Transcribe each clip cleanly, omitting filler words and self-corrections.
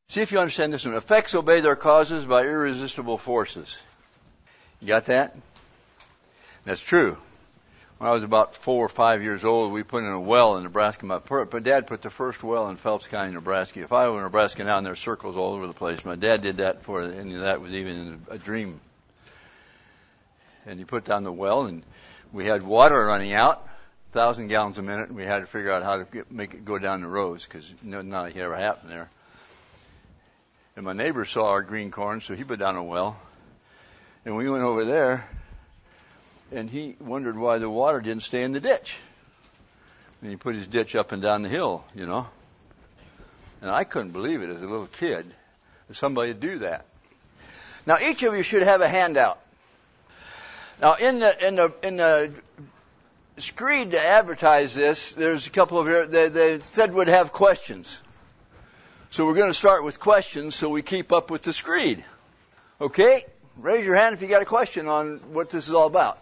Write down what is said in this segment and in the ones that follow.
See if you understand this one. Effects obey their causes by irresistible forces. You got that? That's true. When I was about 4 or 5 years old, we put in a well in Nebraska. My dad put the first well in Phelps County, Nebraska. If I were in Nebraska now, and there are circles all over the place, my dad did that before any of that was even a dream. And he put down the well, and we had water running out, 1,000 gallons a minute, and we had to figure out how to make it go down the rows, because nothing ever happened there. And my neighbor saw our green corn, so he put down a well. And we went over there, and he wondered why the water didn't stay in the ditch. And he put his ditch up and down the hill, you know. And I couldn't believe it as a little kid that somebody would do that. Now, each of you should have a handout. Now, in the screed to advertise this, there's a couple of, they said would have questions. So we're going to start with questions so we keep up with the screed. Okay? Raise your hand if you got a question on what this is all about.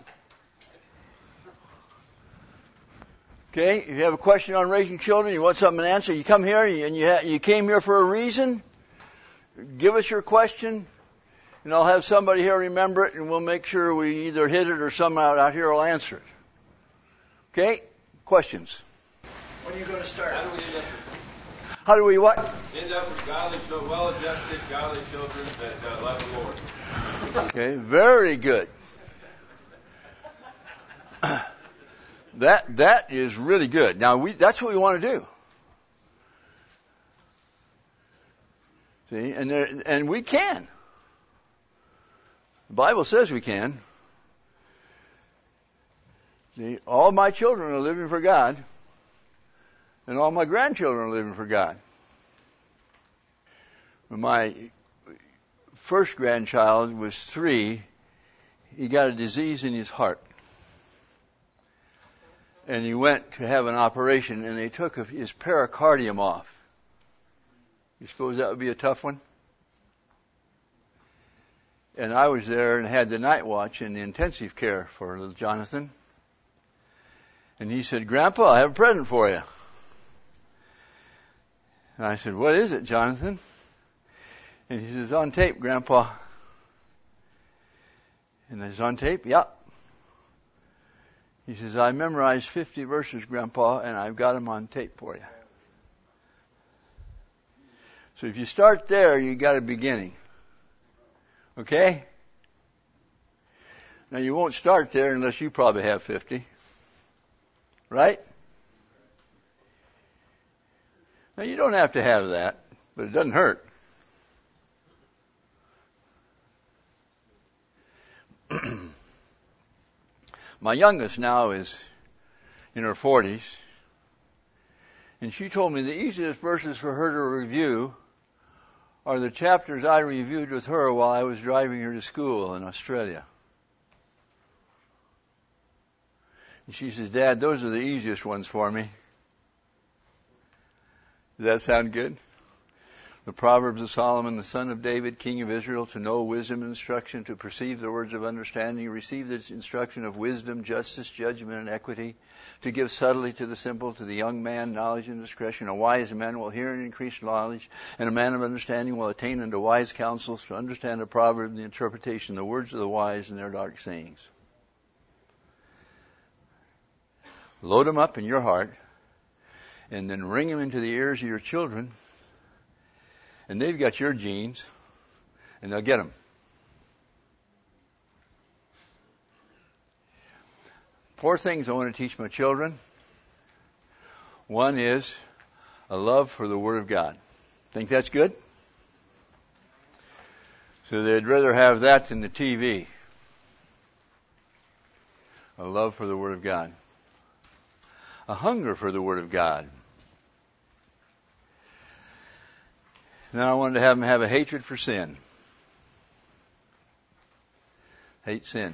Okay? If you have a question on raising children, you want something to answer, you come here and you came here for a reason. Give us your question, and I'll have somebody here remember it, and we'll make sure we either hit it or someone out here will answer it. Okay? Questions? When are you going to start? How do we what? End up with godly, well-adjusted, godly children that love the Lord. Okay, very good. That is really good. Now that's what we want to do. See, and we can. The Bible says we can. See, all my children are living for God. And all my grandchildren are living for God. When my first grandchild was 3, he got a disease in his heart. And he went to have an operation, and they took his pericardium off. You suppose that would be a tough one? And I was there and had the night watch in the intensive care for little Jonathan. And he said, "Grandpa, I have a present for you." And I said, "What is it, Jonathan?" And he says, "On tape, Grandpa." And I said, "On tape?" "Yeah." He says, "I memorized 50 verses, Grandpa, and I've got them on tape for you." So if you start there, you got a beginning. Okay? Now you won't start there unless you probably have 50. Right? Now, you don't have to have that, but it doesn't hurt. My youngest now is in her 40s, and she told me the easiest verses for her to review are the chapters I reviewed with her while I was driving her to school in Australia. And she says, "Dad, those are the easiest ones for me." Does that sound good? The Proverbs of Solomon, the son of David, king of Israel, to know wisdom and instruction, to perceive the words of understanding, receive the instruction of wisdom, justice, judgment, and equity, to give subtlety to the simple, to the young man, knowledge and discretion. A wise man will hear and increase knowledge, and a man of understanding will attain unto wise counsels, to understand a proverb and the interpretation, the words of the wise and their dark sayings. Load them up in your heart, and then ring them into the ears of your children, and they've got your genes, and they'll get them. 4 things I want to teach my children. One is a love for the Word of God. Think that's good? So they'd rather have that than the TV. A love for the Word of God. A hunger for the Word of God. Then I wanted to have them have a hatred for sin. Hate sin.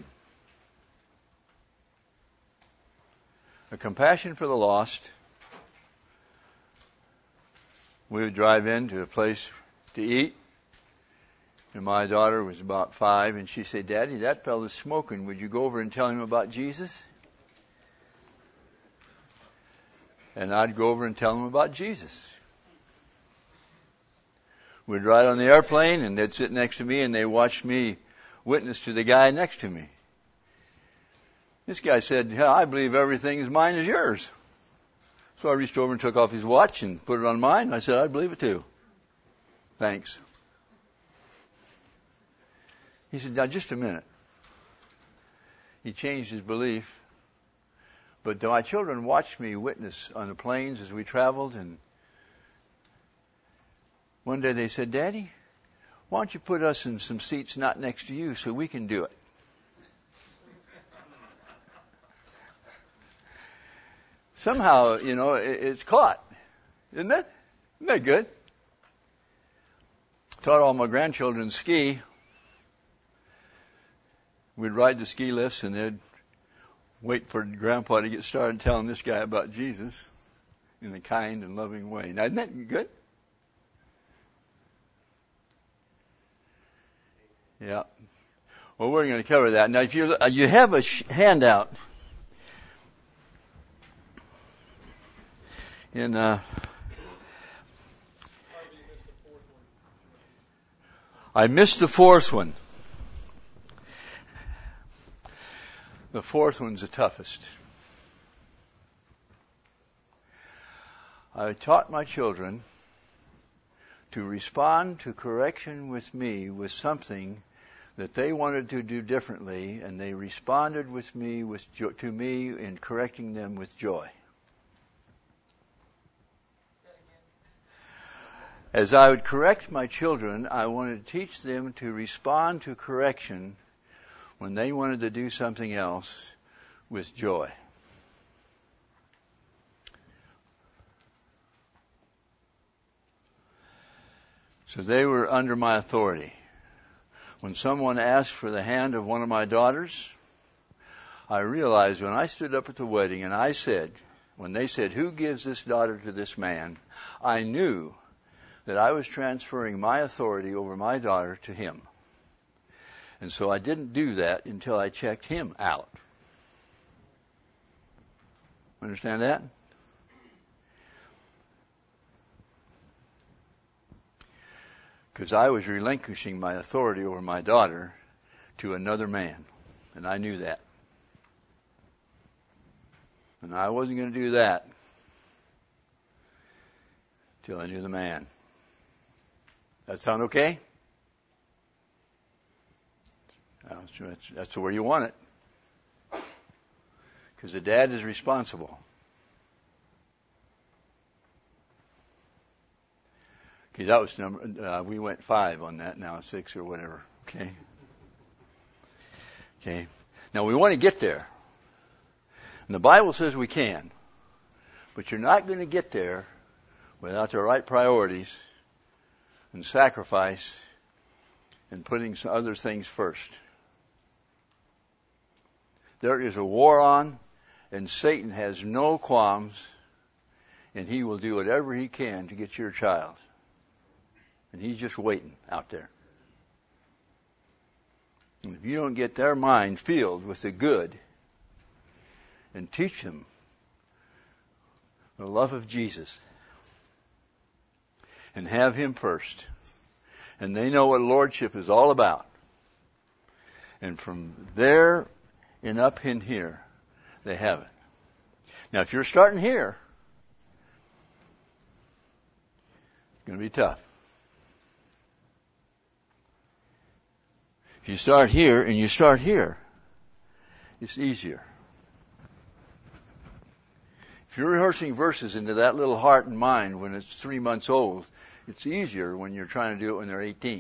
A compassion for the lost. We would drive into a place to eat, and my daughter was about 5, and she said, "Daddy, that fellow's smoking. Would you go over and tell him about Jesus?" And I'd go over and tell him about Jesus. We'd ride on the airplane, and they'd sit next to me, and they watched me witness to the guy next to me. This guy said, "Yeah, I believe everything is mine is yours." So I reached over and took off his watch and put it on mine. I said, "I believe it too." "Thanks." He said, "Now, just a minute." He changed his belief. But my children watched me witness on the planes as we traveled, and one day they said, "Daddy, why don't you put us in some seats not next to you so we can do it?" Somehow, it's caught, isn't it? Isn't that good? Taught all my grandchildren ski. We'd ride the ski lifts, and they'd wait for Grandpa to get started telling this guy about Jesus in a kind and loving way. Now, isn't that good? Yeah. Well, we're going to cover that. Now, if you have a handout in I missed the fourth one. The fourth one's the toughest. I taught my children to respond to correction with me with something that they wanted to do differently, and they responded with me to me in correcting them with joy. As I would correct my children, I wanted to teach them to respond to correction when they wanted to do something else with joy. So they were under my authority. When someone asked for the hand of one of my daughters, I realized when I stood up at the wedding and I said, when they said, "Who gives this daughter to this man?" I knew that I was transferring my authority over my daughter to him. And so I didn't do that until I checked him out. Understand that? Because I was relinquishing my authority over my daughter to another man. And I knew that. And I wasn't going to do that till I knew the man. That sound okay? That's where you want it. Because the dad is responsible. Okay, that was we went 5 on that, now 6 or whatever. Okay. Now we want to get there. And the Bible says we can. But you're not going to get there without the right priorities and sacrifice and putting some other things first. There is a war on, and Satan has no qualms, and he will do whatever he can to get your child. And he's just waiting out there. And if you don't get their mind filled with the good and teach them the love of Jesus and have him first, and they know what lordship is all about, and from there and up in here, they have it. Now, if you're starting here, it's going to be tough. If you start here and you start here, it's easier. If you're rehearsing verses into that little heart and mind when it's 3 months old, it's easier when you're trying to do it when they're 18.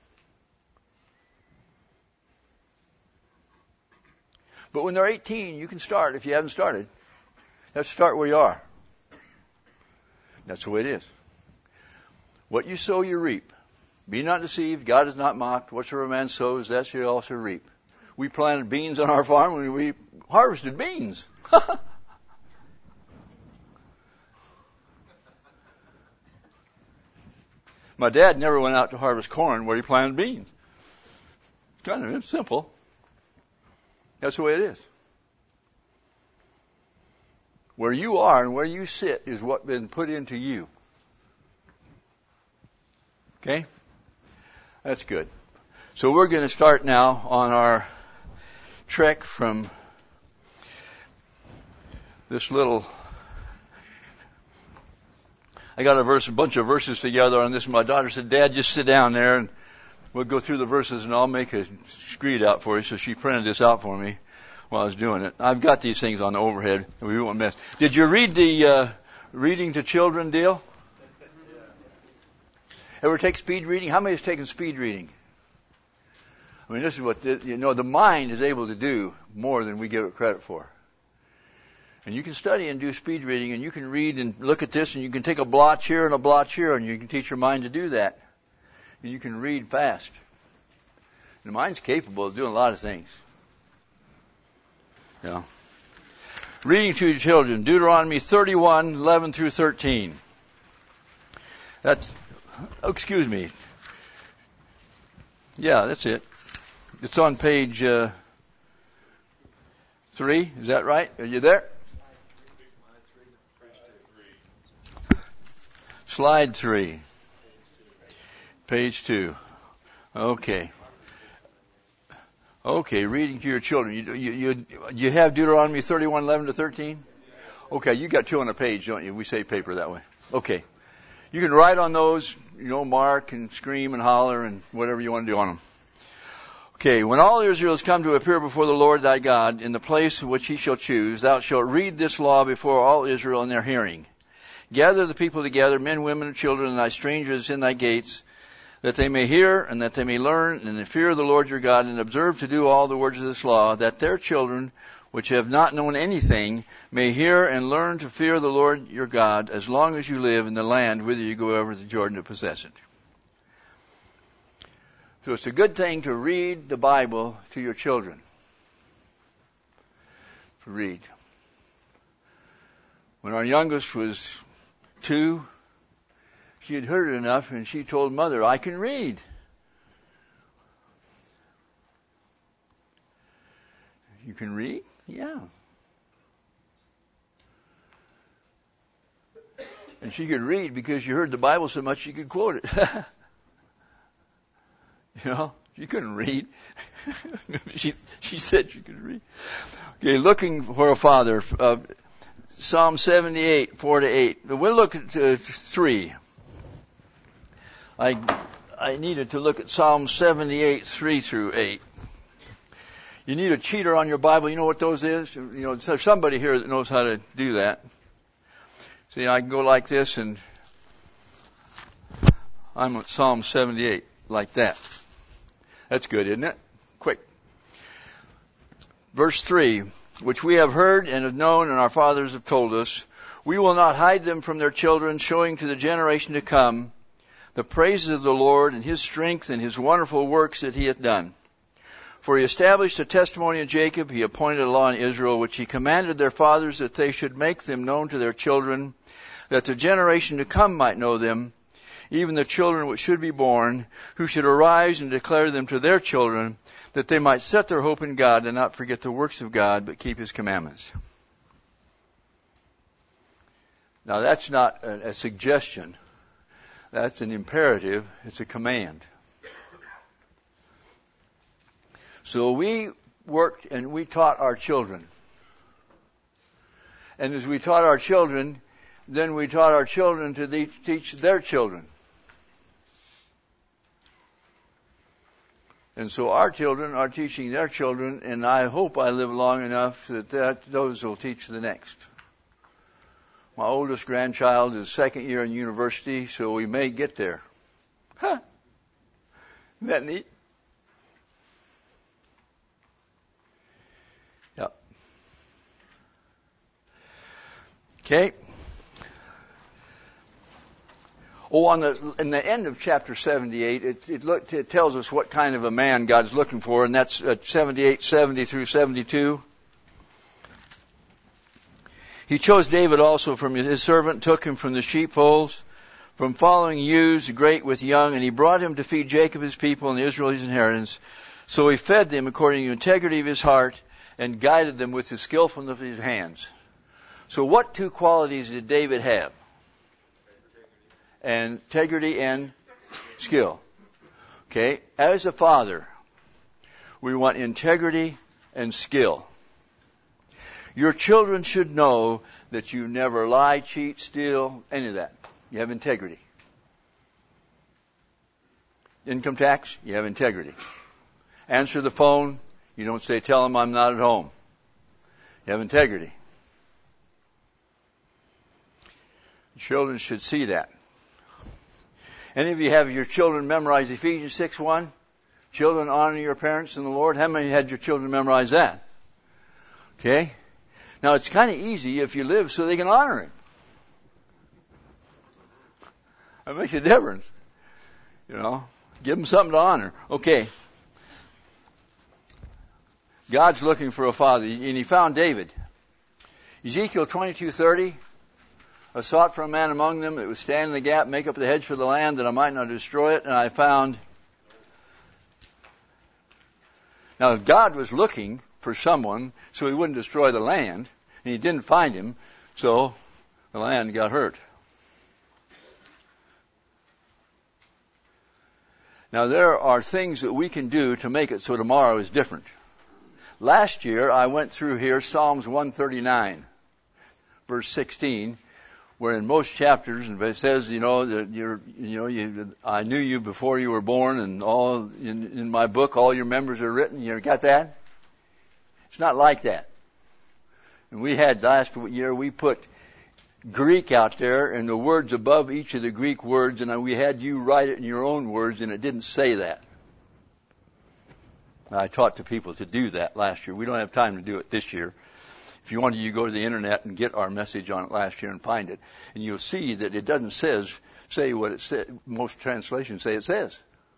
But when they're 18, you can start if you haven't started. Let's start where you are. That's the way it is. What you sow, you reap. Be not deceived. God is not mocked. Whatsoever a man sows, that shall he also reap. We planted beans on our farm and we harvested beans. My dad never went out to harvest corn where he planted beans. Kind of simple. That's the way it is. Where you are and where you sit is what's been put into you. Okay? That's good. So we're going to start now on our trek from this little... I got a bunch of verses together on this. My daughter said, Dad, just sit down there and we'll go through the verses and I'll make a screed out for you. So she printed this out for me while I was doing it. I've got these things on the overhead. We won't miss. Did you read the reading to children deal? Ever take speed reading? How many has taken speed reading? I mean, this is what, the mind is able to do more than we give it credit for. And you can study and do speed reading, and you can read and look at this, and you can take a blotch here and a blotch here, and you can teach your mind to do that. And you can read fast. The mind's capable of doing a lot of things. Yeah. Reading to your children, Deuteronomy 31, 11 through 13. Excuse me. Yeah, that's it. It's on page 3. Is that right? Are you there? Slide 3. Page 2. Okay. Okay, reading to your children. You have Deuteronomy 31, 11 to 13? Okay, you got 2 on a page, don't you? We say paper that way. Okay. You can write on those, mark and scream and holler and whatever you want to do on them. Okay, when all Israel has come to appear before the Lord thy God in the place which he shall choose, thou shalt read this law before all Israel in their hearing. Gather the people together, men, women, and children, and thy strangers in thy gates, that they may hear and that they may learn and fear the Lord your God and observe to do all the words of this law, that their children, which have not known anything, may hear and learn to fear the Lord your God as long as you live in the land whither you go over the Jordan to possess it. So it's a good thing to read the Bible to your children. To read. When our youngest was 2, she had heard it enough and she told Mother, I can read. You can read? Yeah. And she could read because she heard the Bible so much she could quote it. She couldn't read. She said she could read. Okay, looking for a father. Psalm 78, 4 to 8. We'll look at 3. I needed to look at Psalm 78, 3 through 8. You need a cheater on your Bible. You know what those is? There's somebody here that knows how to do that. See, I can go like this, and I'm at Psalm 78, like that. That's good, isn't it? Quick. Verse 3, which we have heard and have known and our fathers have told us, we will not hide them from their children, showing to the generation to come the praises of the Lord and his strength and his wonderful works that he hath done. For he established a testimony in Jacob, he appointed a law in Israel, which he commanded their fathers that they should make them known to their children, that the generation to come might know them, even the children which should be born, who should arise and declare them to their children, that they might set their hope in God and not forget the works of God, but keep his commandments. Now that's not a suggestion. That's an imperative. It's a command. So we worked and we taught our children. And as we taught our children, then we taught our children to teach their children. And so our children are teaching their children, and I hope I live long enough that those will teach the next. My oldest grandchild is 2nd year in university, so we may get there. Huh? Isn't that neat? Yep. Okay. Oh, in the end of chapter 78, it tells us what kind of a man God's looking for, and that's 78, 70 through 72. He chose David also from his servant, took him from the sheepfolds, from following ewes, great with young, and he brought him to feed Jacob his people and Israel his inheritance. So he fed them according to the integrity of his heart and guided them with the skillfulness of his hands. So what 2 qualities did David have? And integrity and skill. Okay? As a father, we want integrity and skill. Your children should know that you never lie, cheat, steal, any of that. You have integrity. Income tax, you have integrity. Answer the phone, you don't say, tell them I'm not at home. You have integrity. Children should see that. Any of you have your children memorize Ephesians 6:1? Children, honor your parents in the Lord. How many had your children memorize that? Okay? Now, it's kind of easy if you live so they can honor Him. That makes a difference. You know, give them something to honor. Okay. God's looking for a father, and He found David. Ezekiel 22:30. I sought for a man among them that would stand in the gap, make up the hedge for the land, that I might not destroy it. And I found. Now, God was looking for someone so He wouldn't destroy the land, and He didn't find him, so the land got hurt. Now, there are things that we can do to make it so tomorrow is different. Last year, I went through here Psalms 139, verse 16, where in most chapters it says, that I knew you before you were born, and all in my book, all your members are written. You got that? It's not like that. And we had last year, we put Greek out there and the words above each of the Greek words, and we had you write it in your own words, and it didn't say that. I taught the people to do that last year. We don't have time to do it this year. If you want to, you go to the internet and get our message on it last year and find it. And you'll see that it doesn't say what it said. Most translations say it says.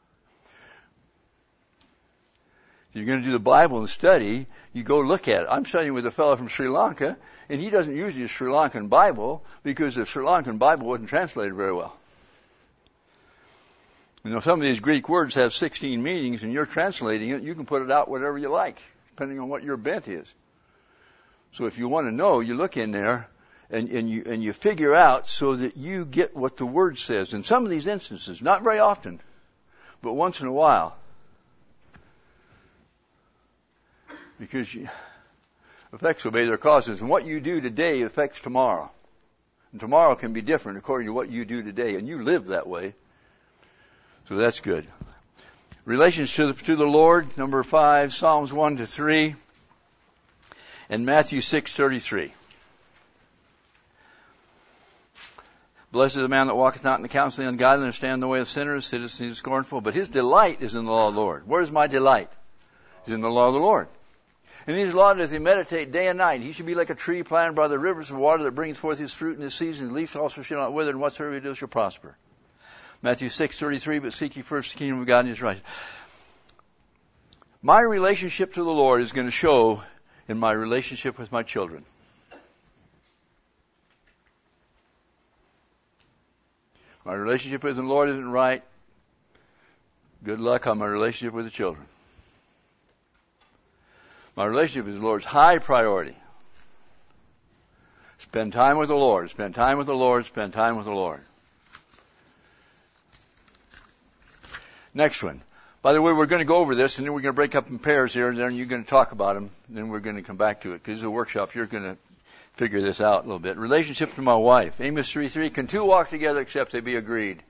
If you're going to do the Bible and study, you go look at it. I'm studying with a fellow from Sri Lanka, and he doesn't use the Sri Lankan Bible because the Sri Lankan Bible wasn't translated very well. Some of these Greek words have 16 meanings, and you're translating it. You can put it out whatever you like, depending on what your bent is. So if you want to know, you look in there and you figure out so that you get what the word says. In some of these instances, not very often, but once in a while. Because effects obey their causes. And what you do today affects tomorrow. And tomorrow can be different according to what you do today. And you live that way. So that's good. Relations to the Lord, number 5, Psalms 1-3. And Matthew 6:33. Blessed is the man that walketh not in the counsel of the ungodly, nor stand in the way of sinners, sitteth in the scornful. But his delight is in the law of the Lord. Where is my delight? It's in the law of the Lord. And his law doth he meditate day and night. He should be like a tree planted by the rivers of water that brings forth his fruit in his season. His leaves also shall not wither, and whatsoever he doeth shall prosper. Matthew 6:33. But seek ye first the kingdom of God and His righteousness. My relationship to the Lord is going to show in my relationship with my children. My relationship with the Lord isn't right. Good luck on my relationship with the children. My relationship with the Lord is high priority. Spend time with the Lord. Spend time with the Lord. Spend time with the Lord. Next one. By the way, we're going to go over this, and then we're going to break up in pairs here, and then you're going to talk about them, and then we're going to come back to it, because it's a workshop. You're going to figure this out a little bit. Relationship to my wife. Amos 3:3. Can two walk together except they be agreed?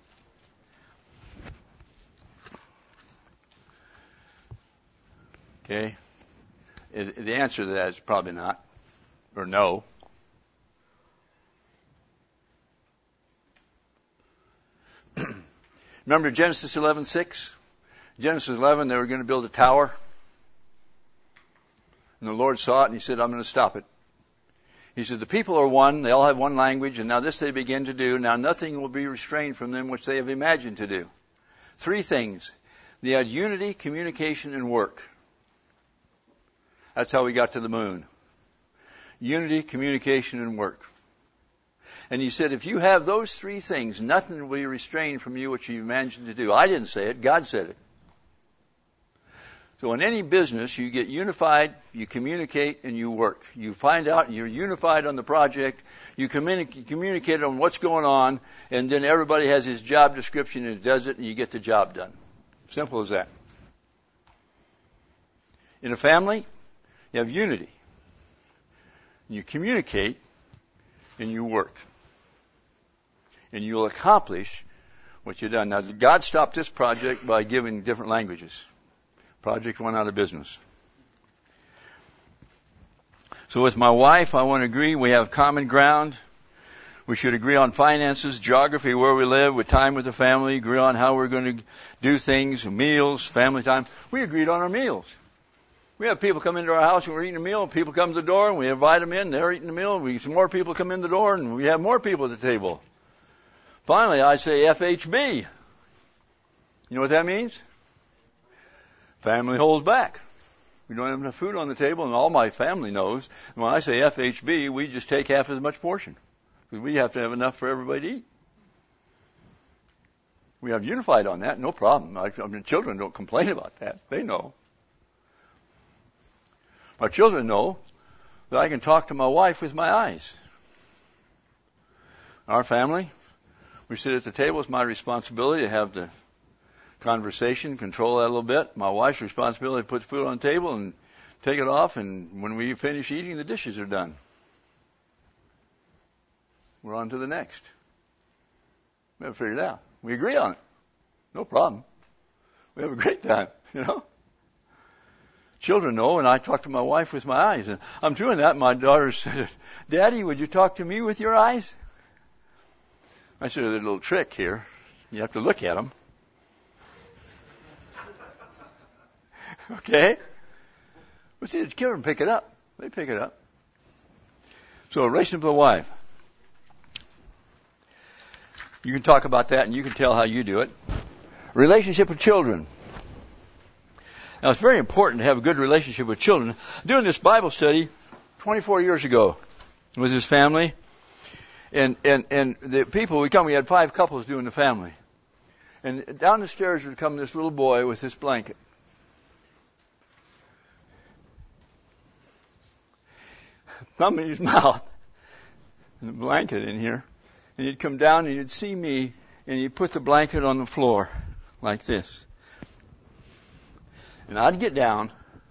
Okay. The answer to that is probably not, or no. Remember Genesis 11:6? Genesis 11, they were going to build a tower. And the Lord saw it, and He said, I'm going to stop it. He said, the people are one, they all have one language, and now this they begin to do. Now nothing will be restrained from them which they have imagined to do. 3 things. They had unity, communication, and work. That's how we got to the moon. Unity, communication, and work. And He said, if you have those 3 things, nothing will be restrained from you which you imagined to do. I didn't say it, God said it. So in any business, you get unified, you communicate, and you work. You find out you're unified on the project, you communicate on what's going on, and then everybody has his job description and does it, and you get the job done. Simple as that. In a family, you have unity. You communicate and you work. And you'll accomplish what you've done. Now, God stopped this project by giving different languages. Project went out of business. So with my wife, I want to agree we have common ground. We should agree on finances, geography, where we live, with time with the family, agree on how we're going to do things, meals, family time. We agreed on our meals. We have people come into our house and we're eating a meal. People come to the door and we invite them in. They're eating the meal. Some more people come in the door and we have more people at the table. Finally, I say FHB. You know what that means? Family holds back. We don't have enough food on the table, and all my family knows. When I say FHB, we just take half as much portion. Because we have to have enough for everybody to eat. We have unified on that, no problem. Children don't complain about that. They know. My children know that I can talk to my wife with my eyes. Our family, we sit at the table. It's my responsibility to have the conversation, control that a little bit. My wife's responsibility to put food on the table and take it off, and when we finish eating, the dishes are done. We're on to the next. We haven't figured it out. We agree on it. No problem. We have a great time, you know. Children know, and I talk to my wife with my eyes. And I'm doing that, and my daughter said, Daddy, would you talk to me with your eyes? I said, there's a little trick here. You have to look at them. Okay? But see, the children pick it up. They pick it up. So a relationship with a wife. You can talk about that and you can tell how you do it. Relationship with children. Now it's very important to have a good relationship with children. Doing this Bible study 24 years ago with his family. And the people we had 5 couples doing the family. And down the stairs would come this little boy with this blanket. Thumb in his mouth. And a blanket in here. And he'd come down and he'd see me and he'd put the blanket on the floor like this. And I'd get down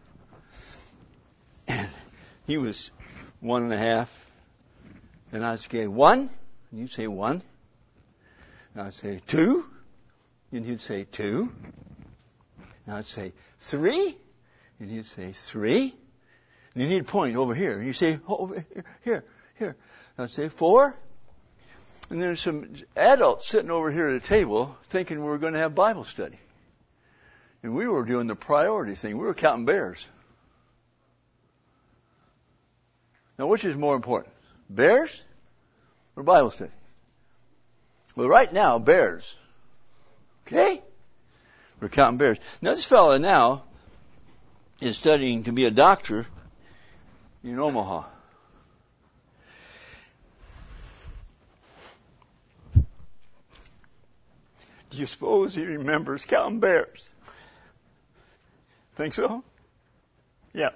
and he was 1.5. And I'd say 1. And you'd say 1. And I'd say 2. And he'd say 2. And I'd say 3. And he'd say 3. And then he'd point over here. And he'd say, oh, over here. And I'd say 4. And there's some adults sitting over here at a table thinking we were going to have Bible study. And we were doing the priority thing. We were counting bears. Now, which is more important? Bears or Bible study? Well, right now, bears. Okay? We're counting bears. Now, this fellow now is studying to be a doctor in Omaha. Do you suppose he remembers counting bears? Think so? Yeah.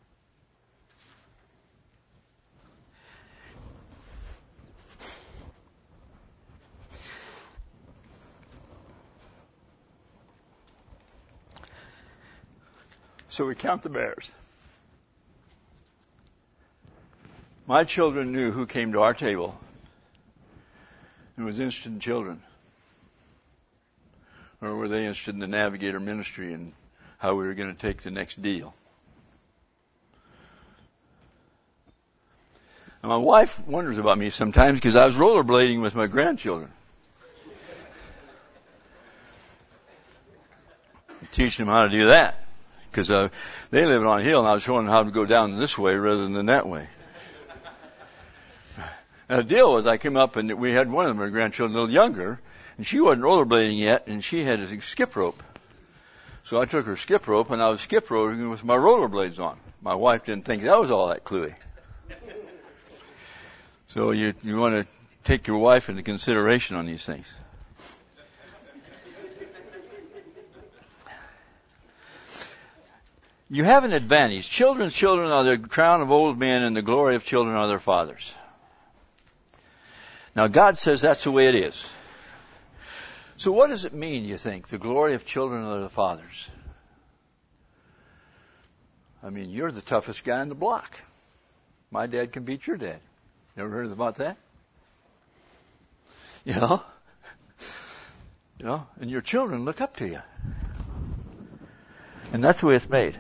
So we count the bears. My children knew who came to our table and was interested in children. Or were they interested in the Navigator ministry and how we were going to take the next deal? And my wife wonders about me sometimes because I was rollerblading with my grandchildren. Teaching them how to do that. Because they live on a hill and I was showing them how to go down this way rather than that way. And the deal was I came up and we had one of my grandchildren a little younger. And she wasn't rollerblading yet, and she had a skip rope. So I took her skip rope, and I was skip roping with my rollerblades on. My wife didn't think that was all that cluey. So you want to take your wife into consideration on these things. You have an advantage. Children's children are the crown of old men, and the glory of children are their fathers. Now, God says that's the way it is. So what does it mean, you think, the glory of children of the fathers? I mean, you're the toughest guy on the block. My dad can beat your dad. You ever heard about that? You know? And your children look up to you. And that's the way it's made.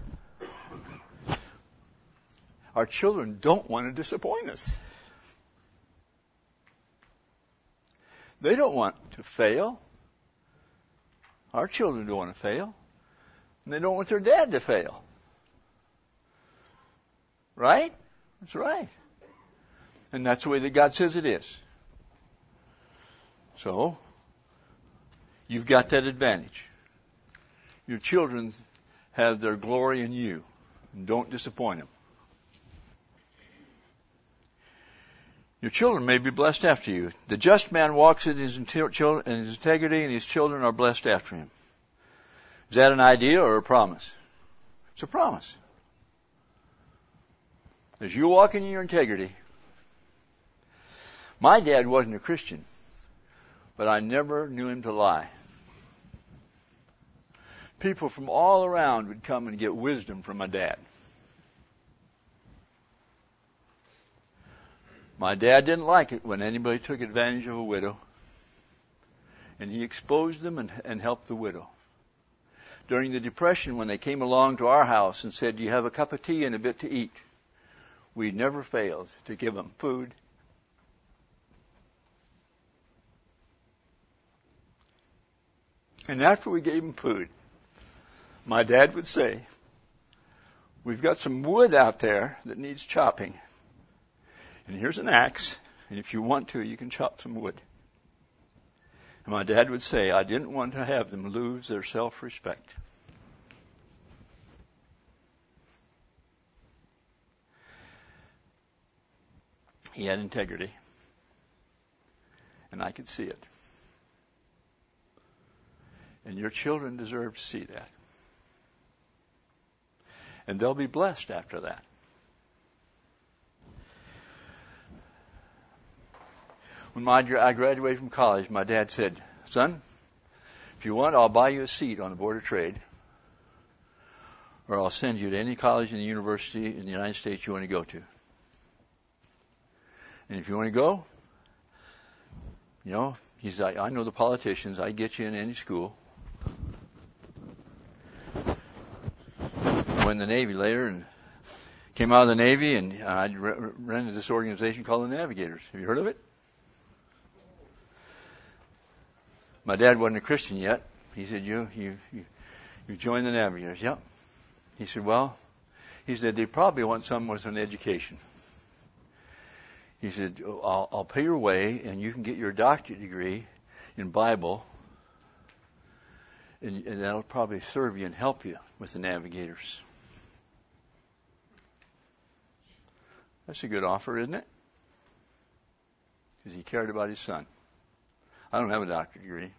Our children don't want to disappoint us. They don't want to fail. Our children don't want to fail. And they don't want their dad to fail. Right? That's right. And that's the way that God says it is. So, you've got that advantage. Your children have their glory in you. And don't disappoint them. Your children may be blessed after you. The just man walks in his integrity, and his children are blessed after him. Is that an idea or a promise? It's a promise. As you walk in your integrity. My dad wasn't a Christian, but I never knew him to lie. People from all around would come and get wisdom from my dad. My dad didn't like it when anybody took advantage of a widow, and he exposed them and helped the widow. During the Depression, when they came along to our house and said, "Do you have a cup of tea and a bit to eat?" we never failed to give them food. And after we gave them food, my dad would say, "We've got some wood out there that needs chopping. And here's an axe, and if you want to, you can chop some wood." And my dad would say, "I didn't want to have them lose their self-respect." He had integrity, and I could see it. And your children deserve to see that. And they'll be blessed after that. When I graduated from college, my dad said, "Son, if you want, I'll buy you a seat on the Board of Trade, or I'll send you to any college and university in the United States you want to go to. And if you want to go, he's like, I know the politicians. I get you in any school." Went in the Navy later and came out of the Navy, and I ran this organization called the Navigators. Have you heard of it? My dad wasn't a Christian yet. He said, you joined the Navigators. Yep. He said, they probably want someone with an education. He said, I'll pay your way, and you can get your doctorate degree in Bible, and that'll probably serve you and help you with the Navigators. That's a good offer, isn't it? Because he cared about his son. I don't have a doctorate degree.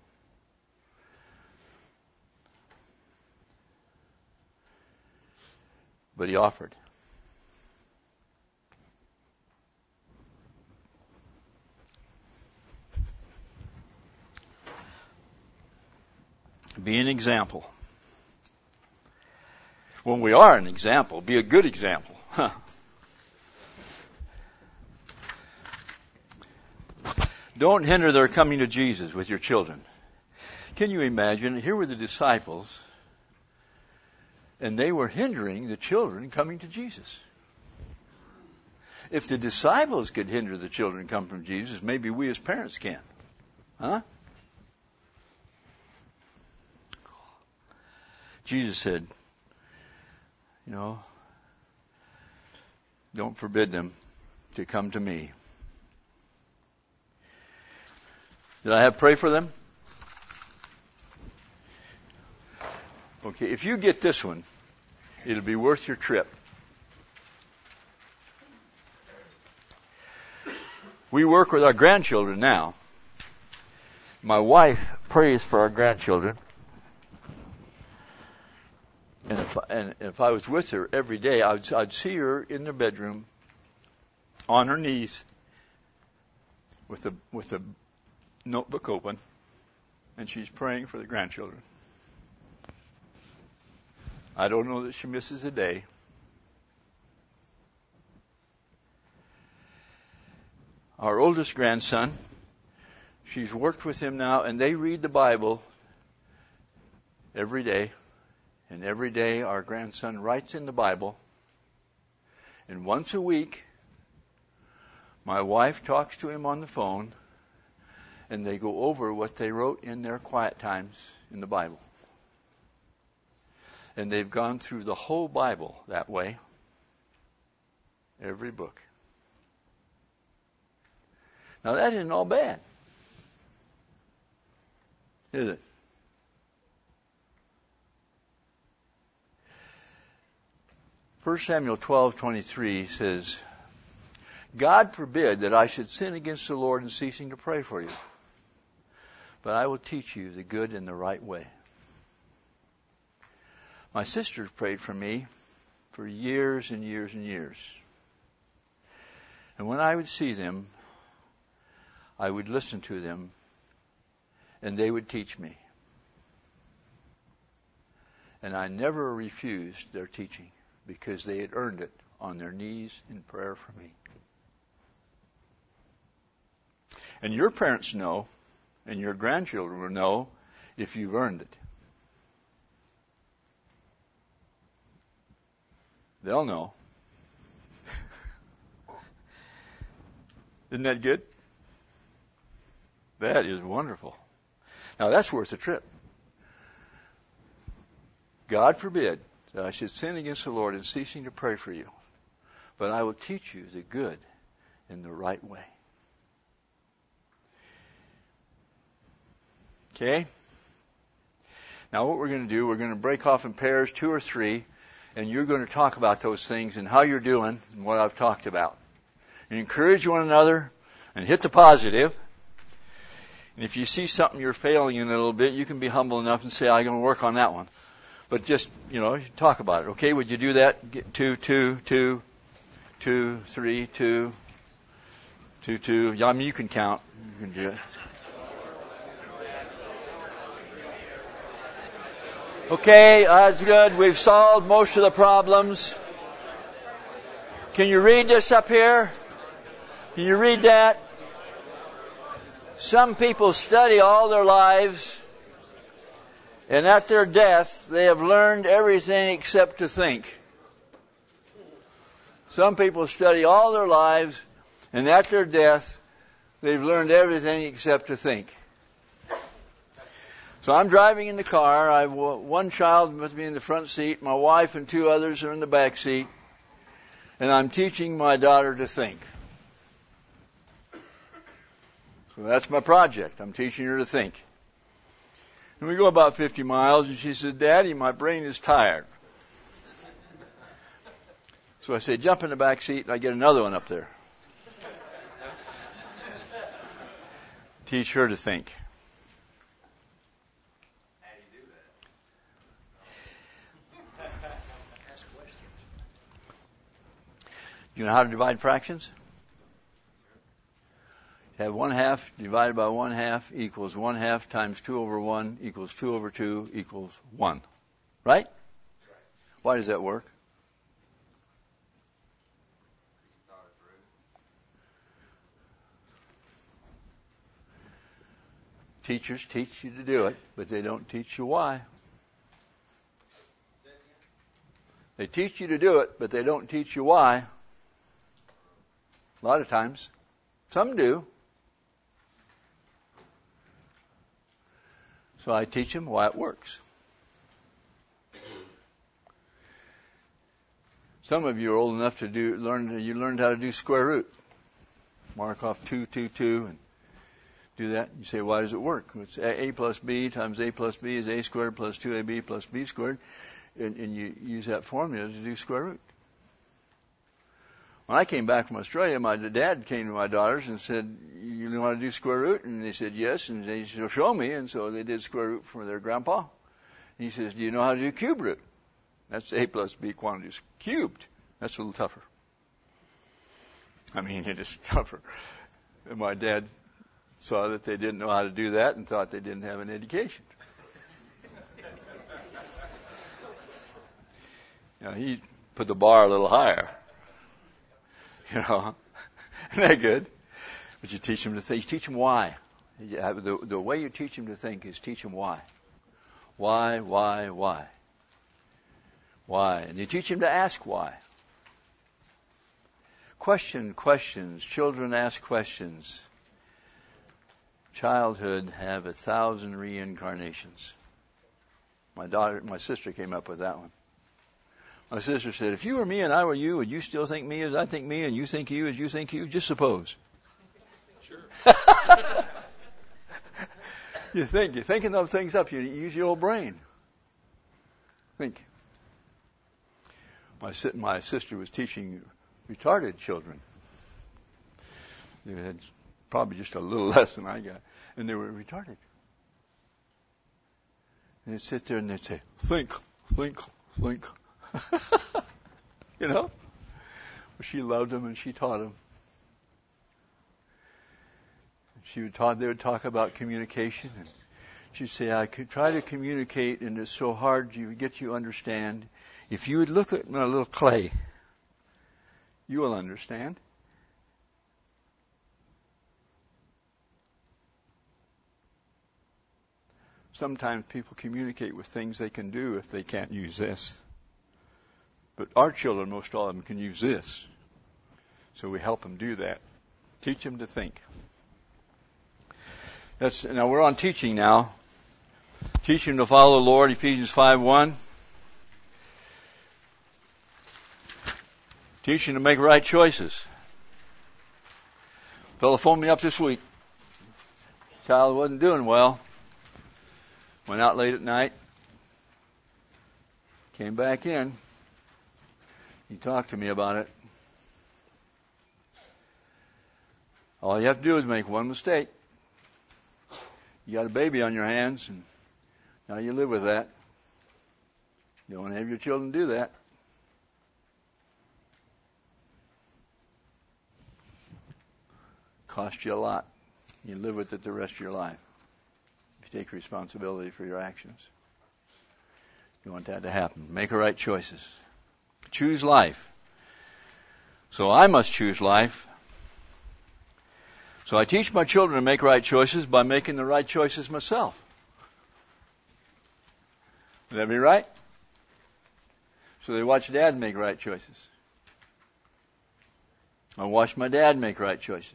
But he offered. Be an example. When we are an example, be a good example. Don't hinder their coming to Jesus with your children. Can you imagine? Here were the disciples, and they were hindering the children coming to Jesus. If the disciples could hinder the children coming from Jesus, maybe we as parents can. Huh? Jesus said, don't forbid them to come to me. Did I have pray for them? Okay, if you get this one, it'll be worth your trip. We work with our grandchildren now. My wife prays for our grandchildren. And if I was with her every day, I'd see her in the bedroom on her knees with a notebook open and she's praying for the grandchildren. I don't know that she misses a day. Our oldest grandson, she's worked with him now, and they read the Bible every day. And every day our grandson writes in the Bible. And once a week, my wife talks to him on the phone, and they go over what they wrote in their quiet times in the Bible. And they've gone through the whole Bible that way. Every book. Now that isn't all bad, is it? First Samuel 12:23 says, God forbid that I should sin against the Lord in ceasing to pray for you, but I will teach you the good and the right way. My sisters prayed for me for years and years and years. And when I would see them, I would listen to them, and they would teach me. And I never refused their teaching because they had earned it on their knees in prayer for me. And your parents know, and your grandchildren will know if you've earned it. They'll know. Isn't that good? That is wonderful. Now that's worth a trip. God forbid that I should sin against the Lord in ceasing to pray for you, but I will teach you the good and the right way. Okay? Now what we're going to do, we're going to break off in pairs, 2 or 3, and you're going to talk about those things and how you're doing and what I've talked about. And encourage one another and hit the positive. And if you see something you're failing in a little bit, you can be humble enough and say, I'm going to work on that one. But just, talk about it. Okay, would you do that? Get 2, 2, 2, 2, 3, 2, 2, 2. Yeah, I mean, you can count. You can do it. Okay, that's good. We've solved most of the problems. Can you read this up here? Can you read that? Some people study all their lives, and at their death, they have learned everything except to think. Some people study all their lives, and at their death, they've learned everything except to think. So I'm driving in the car. I have one child with me in the front seat. My wife and 2 others are in the back seat. And I'm teaching my daughter to think. So that's my project. I'm teaching her to think. And we go about 50 miles, and she says, Daddy, my brain is tired. So I say, jump in the back seat, and I get another one up there. Teach her to think. How do you do that? Ask questions. You know how to divide fractions? Have 1/2 divided by 1/2 equals 1/2 times 2 over 1 equals 2 over 2 equals 1. Right? Why does that work? Teachers teach you to do it, but they don't teach you why. They teach you to do it, but they don't teach you why. A lot of times. Some do. So I teach them why it works. Some of you are old enough to learned how to do square root. Mark off 2, 2, 2, and do that. You say, why does it work? It's a plus b times a plus b is a squared plus 2ab plus b squared. And you use that formula to do square root. When I came back from Australia, my dad came to my daughters and said, you know how to do square root? And they said, yes. And they said, show me. And so they did square root for their grandpa. And he says, do you know how to do cube root? That's a plus b quantities cubed. That's a little tougher. I mean, it is tougher. And my dad saw that they didn't know how to do that and thought they didn't have an education. He put the bar a little higher. Isn't that good? But you teach them to think. You teach them why. The way you teach them to think is teach them why. Why? Why? And you teach them to ask why. Questions. Children ask questions. Childhood have 1,000 reincarnations. My sister came up with that one. My sister said, if you were me and I were you, would you still think me as I think me and you think you as you think you? Just suppose. Sure. You're thinking those things up. You use your old brain. Think. My sister was teaching retarded children. They had probably just a little less than I got. And they were retarded. And they'd sit there and they'd say, think. Well, she loved them and she taught them. They would talk about communication, and she'd say, I could try to communicate, and it's so hard to get you to understand. If you would look at my little clay, you will understand. Sometimes people communicate with things they can do if they can't use this. But our children, most all of them, can use this. So we help them do that. Teach them to think. Now we're on teaching now. Teach them to follow the Lord, Ephesians 5:1. Teach them to make right choices. A fellow phoned me up this week. Child wasn't doing well. Went out late at night. Came back in. He talked to me about it. All you have to do is make one mistake. You got a baby on your hands, and now you live with that. You don't want to have your children do that. Cost you a lot. You live with it the rest of your life. If you take responsibility for your actions. You want that to happen. Make the right choices. Choose life. So I must choose life. So I teach my children to make right choices by making the right choices myself. Would that be right? So they watch Dad make right choices. I watch my dad make right choices.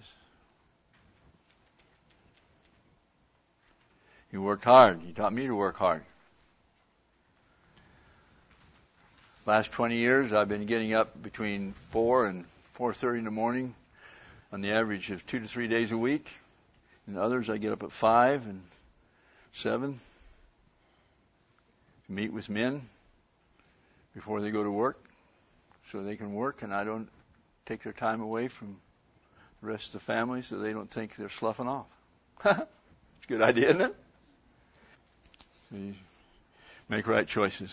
He worked hard. He taught me to work hard. Last 20 years, I've been getting up between 4 and 4:30 in the morning, on the average of 2 to 3 days a week. And others, I get up at 5 and 7. Meet with men before they go to work, so they can work, and I don't take their time away from the rest of the family, so they don't think they're sloughing off. It's a good idea, isn't it? So you make right choices.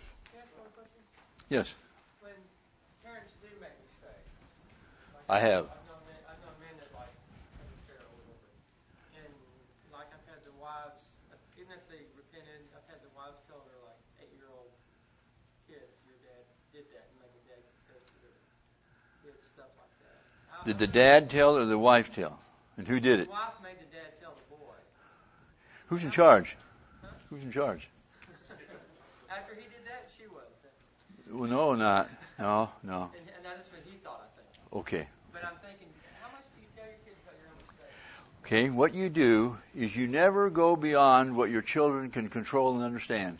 Yes. When parents do make mistakes, I have. I've known men that overshare a little bit, and I've had the wives, even if they repented, I've had the wives tell their 8-year-old kids, "Your dad did that," and make a dad confess to their kids, stuff like that. Did the dad tell or the wife tell? And who did it? The wife made the dad tell the boy. Who's in charge? Huh? Who's in charge? After he did that, she was. Well, no, not. No. And that is what he thought, I think. Okay. But I'm thinking, how much do you tell your kids about your own mistakes? Okay, what you do is you never go beyond what your children can control and understand.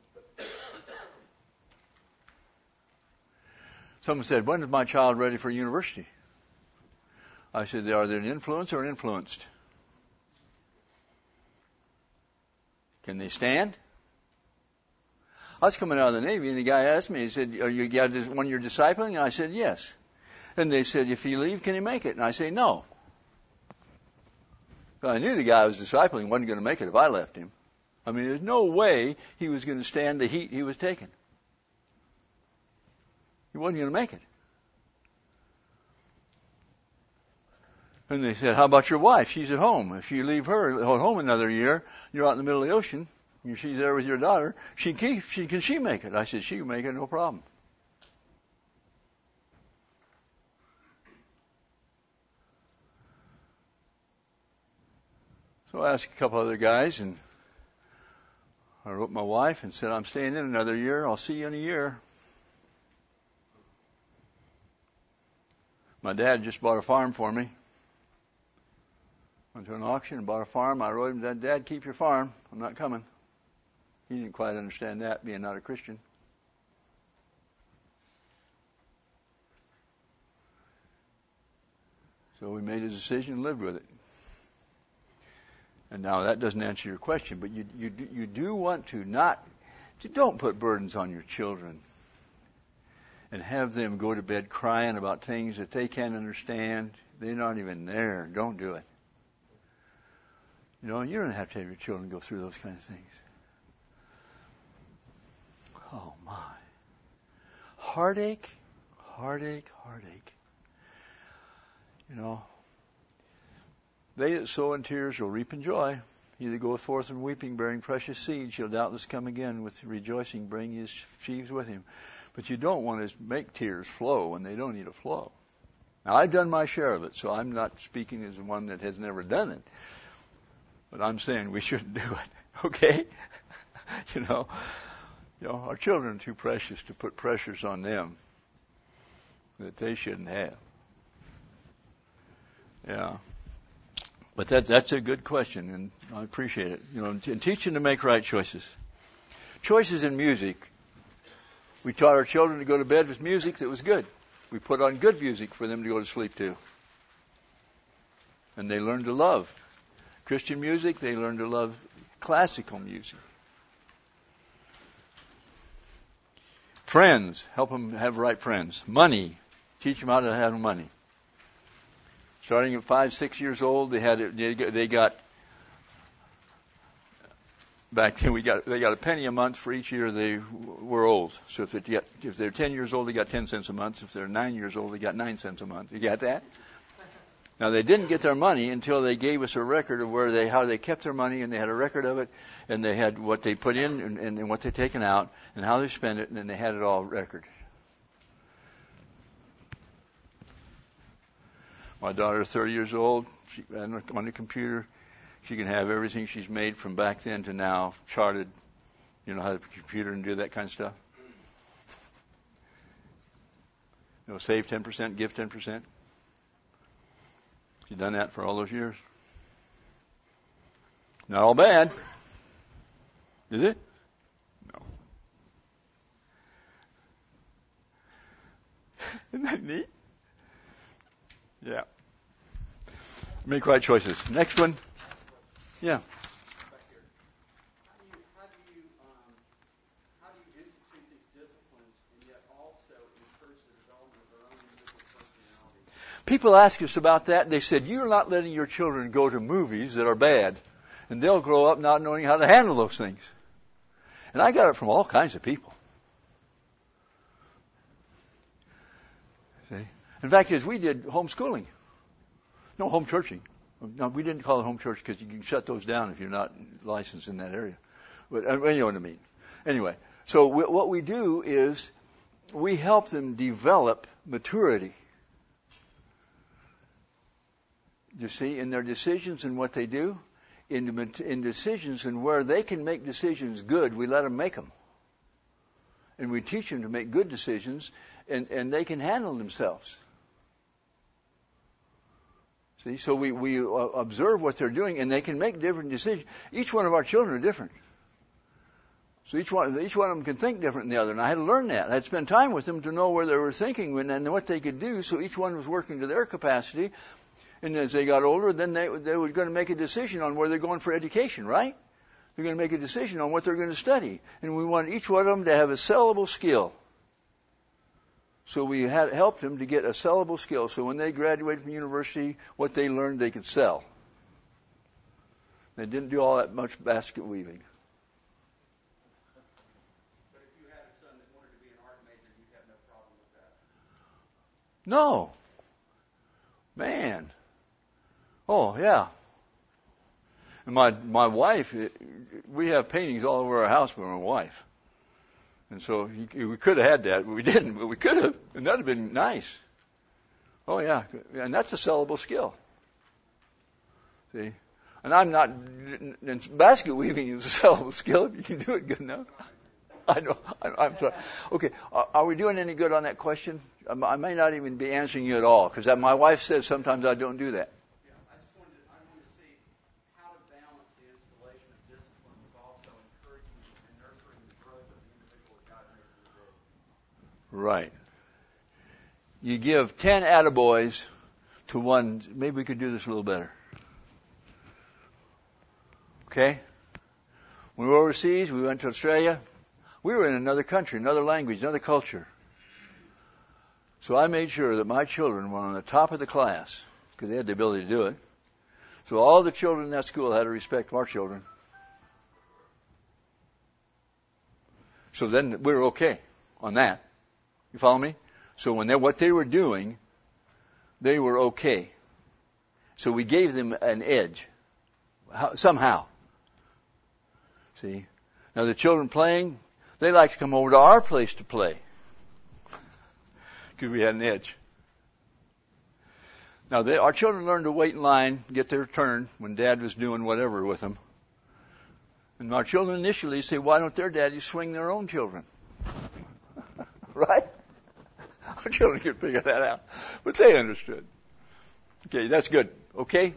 Someone said, when is my child ready for university? I said, are they an influence or influenced? Can they stand? I was coming out of the Navy, and the guy asked me, he said, are you one you're discipling? And I said, yes. And they said, if you leave, can you make it? And I say, no. Well, I knew the guy I was discipling wasn't going to make it if I left him. I mean, there's no way he was going to stand the heat he was taking. He wasn't going to make it. And they said, how about your wife? She's at home. If you leave her at home another year, you're out in the middle of the ocean, and she's there with your daughter, can she make it? I said, she can make it, no problem. So I asked a couple other guys, and I wrote my wife and said, I'm staying in another year. I'll see you in a year. My dad just bought a farm for me. Went to an auction and bought a farm. I wrote him, Dad, keep your farm. I'm not coming. He didn't quite understand that, being not a Christian. So we made a decision and lived with it. And now that doesn't answer your question, but you do want to don't put burdens on your children and have them go to bed crying about things that they can't understand. They're not even there. Don't do it. You don't have to have your children go through those kind of things. Oh my. Heartache. They that sow in tears will reap in joy. He that goeth forth in weeping, bearing precious seed, shall doubtless come again with rejoicing, bring his sheaves with him. But you don't want to make tears flow when they don't need to flow. Now, I've done my share of it, so I'm not speaking as one that has never done it. But I'm saying we shouldn't do it, okay? Our children are too precious to put pressures on them that they shouldn't have. Yeah. But that's a good question, and I appreciate it. And teach them to make right choices. Choices in music. We taught our children to go to bed with music that was good. We put on good music for them to go to sleep to. And they learned to love Christian music. They learned to love classical music. Friends. Help them have right friends. Money. Teach them how to have money. Starting at 5, 6 years old, they got back then they got a penny a month for each year they were old. So if they're 10 years old, they got 10 cents a month. If they're 9 years old, they got 9 cents a month. You got that? Now they didn't get their money until they gave us a record of how they kept their money, and they had a record of it, and they had what they put in and what they taken out, and how they spent it, and then they had it all recorded. My daughter is 30 years old. On the computer, she can have everything she's made from back then to now charted. You know how to computer and do that kind of stuff? Save 10%, give 10%. She's done that for all those years. Not all bad. Is it? No. Isn't that neat? Yeah. Make right choices. Next one. Yeah. How do you institute these disciplines and yet also encourage the development of their own individual personality? People ask us about that. They said, you're not letting your children go to movies that are bad, and they'll grow up not knowing how to handle those things. And I got it from all kinds of people. See? In fact, as we did homeschooling. No, home churching. No, we didn't call it home church because you can shut those down if you're not licensed in that area. But you know what I mean. Anyway, so what we do is we help them develop maturity. You see, in their decisions and what they do, in decisions and where they can make decisions good, we let them make them. And we teach them to make good decisions, and they can handle themselves. See, so we observe what they're doing, and they can make different decisions. Each one of our children are different. So each one of them can think different than the other. And I had to learn that. I had to spend time with them to know where they were thinking and what they could do. So each one was working to their capacity. And as they got older, then they were going to make a decision on where they're going for education, right? They're going to make a decision on what they're going to study. And we want each one of them to have a sellable skill. So we had helped them to get a sellable skill. So when they graduated from university, what they learned they could sell. They didn't do all that much basket weaving. But if you had a son that wanted to be an art major, you'd have no problem with that. No. Man. Oh, yeah. And my wife, we have paintings all over our house with my wife. And so we could have had that, but we didn't. But we could have, and that would have been nice. Oh, yeah. And that's a sellable skill. See? And I'm not, and basket weaving is a sellable skill if you can do it good enough. I know. I'm sorry. Okay. Are we doing any good on that question? I may not even be answering you at all, because my wife says sometimes I don't do that. Yeah, I wanted to see how to balance the installation of discipline with also encouraging and nurturing the growth of the individual that God made you to be. Right. You give 10 attaboys to one. Maybe we could do this a little better. Okay? When we were overseas, we went to Australia. We were in another country, another language, another culture. So I made sure that my children were on the top of the class, because they had the ability to do it. So all the children in that school had to respect our children. So then we were okay on that. You follow me? So what they were doing, they were okay. So we gave them an edge. Somehow. See? Now the children playing, they like to come over to our place to play. Because we had an edge. Now our children learned to wait in line, get their turn when Dad was doing whatever with them. And our children initially say, why don't their daddies swing their own children? Right? Our children could figure that out. But they understood. Okay, that's good. Okay?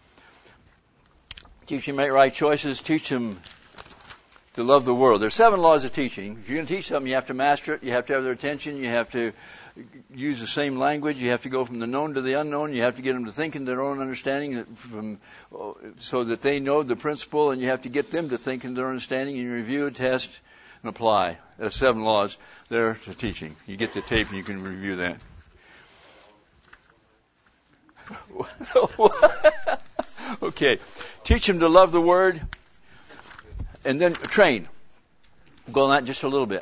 Teach them to make right choices. Teach them to love the world. There's 7 laws of teaching. If you're going to teach something, you have to master it. You have to have their attention. You have to use the same language. You have to go from the known to the unknown. You have to get them to think in their own understanding so that they know the principle, and you have to get them to think in their understanding, and you review, test, and apply. There's 7 laws there to teaching. You get the tape and you can review that. Okay. Teach them to love the Word, and then train. Go on that just a little bit.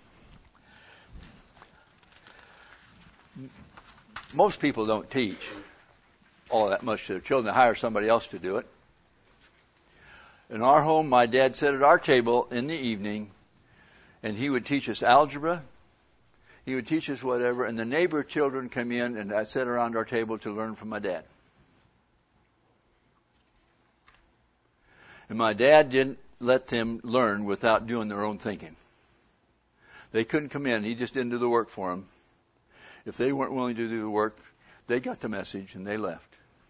Most people don't teach all that much to their children. They hire somebody else to do it. In our home, my dad sat at our table in the evening, and he would teach us algebra. He would teach us whatever, and the neighbor children come in, and I sat around our table to learn from my dad. And my dad didn't let them learn without doing their own thinking. They couldn't come in. He just didn't do the work for them. If they weren't willing to do the work, they got the message and they left.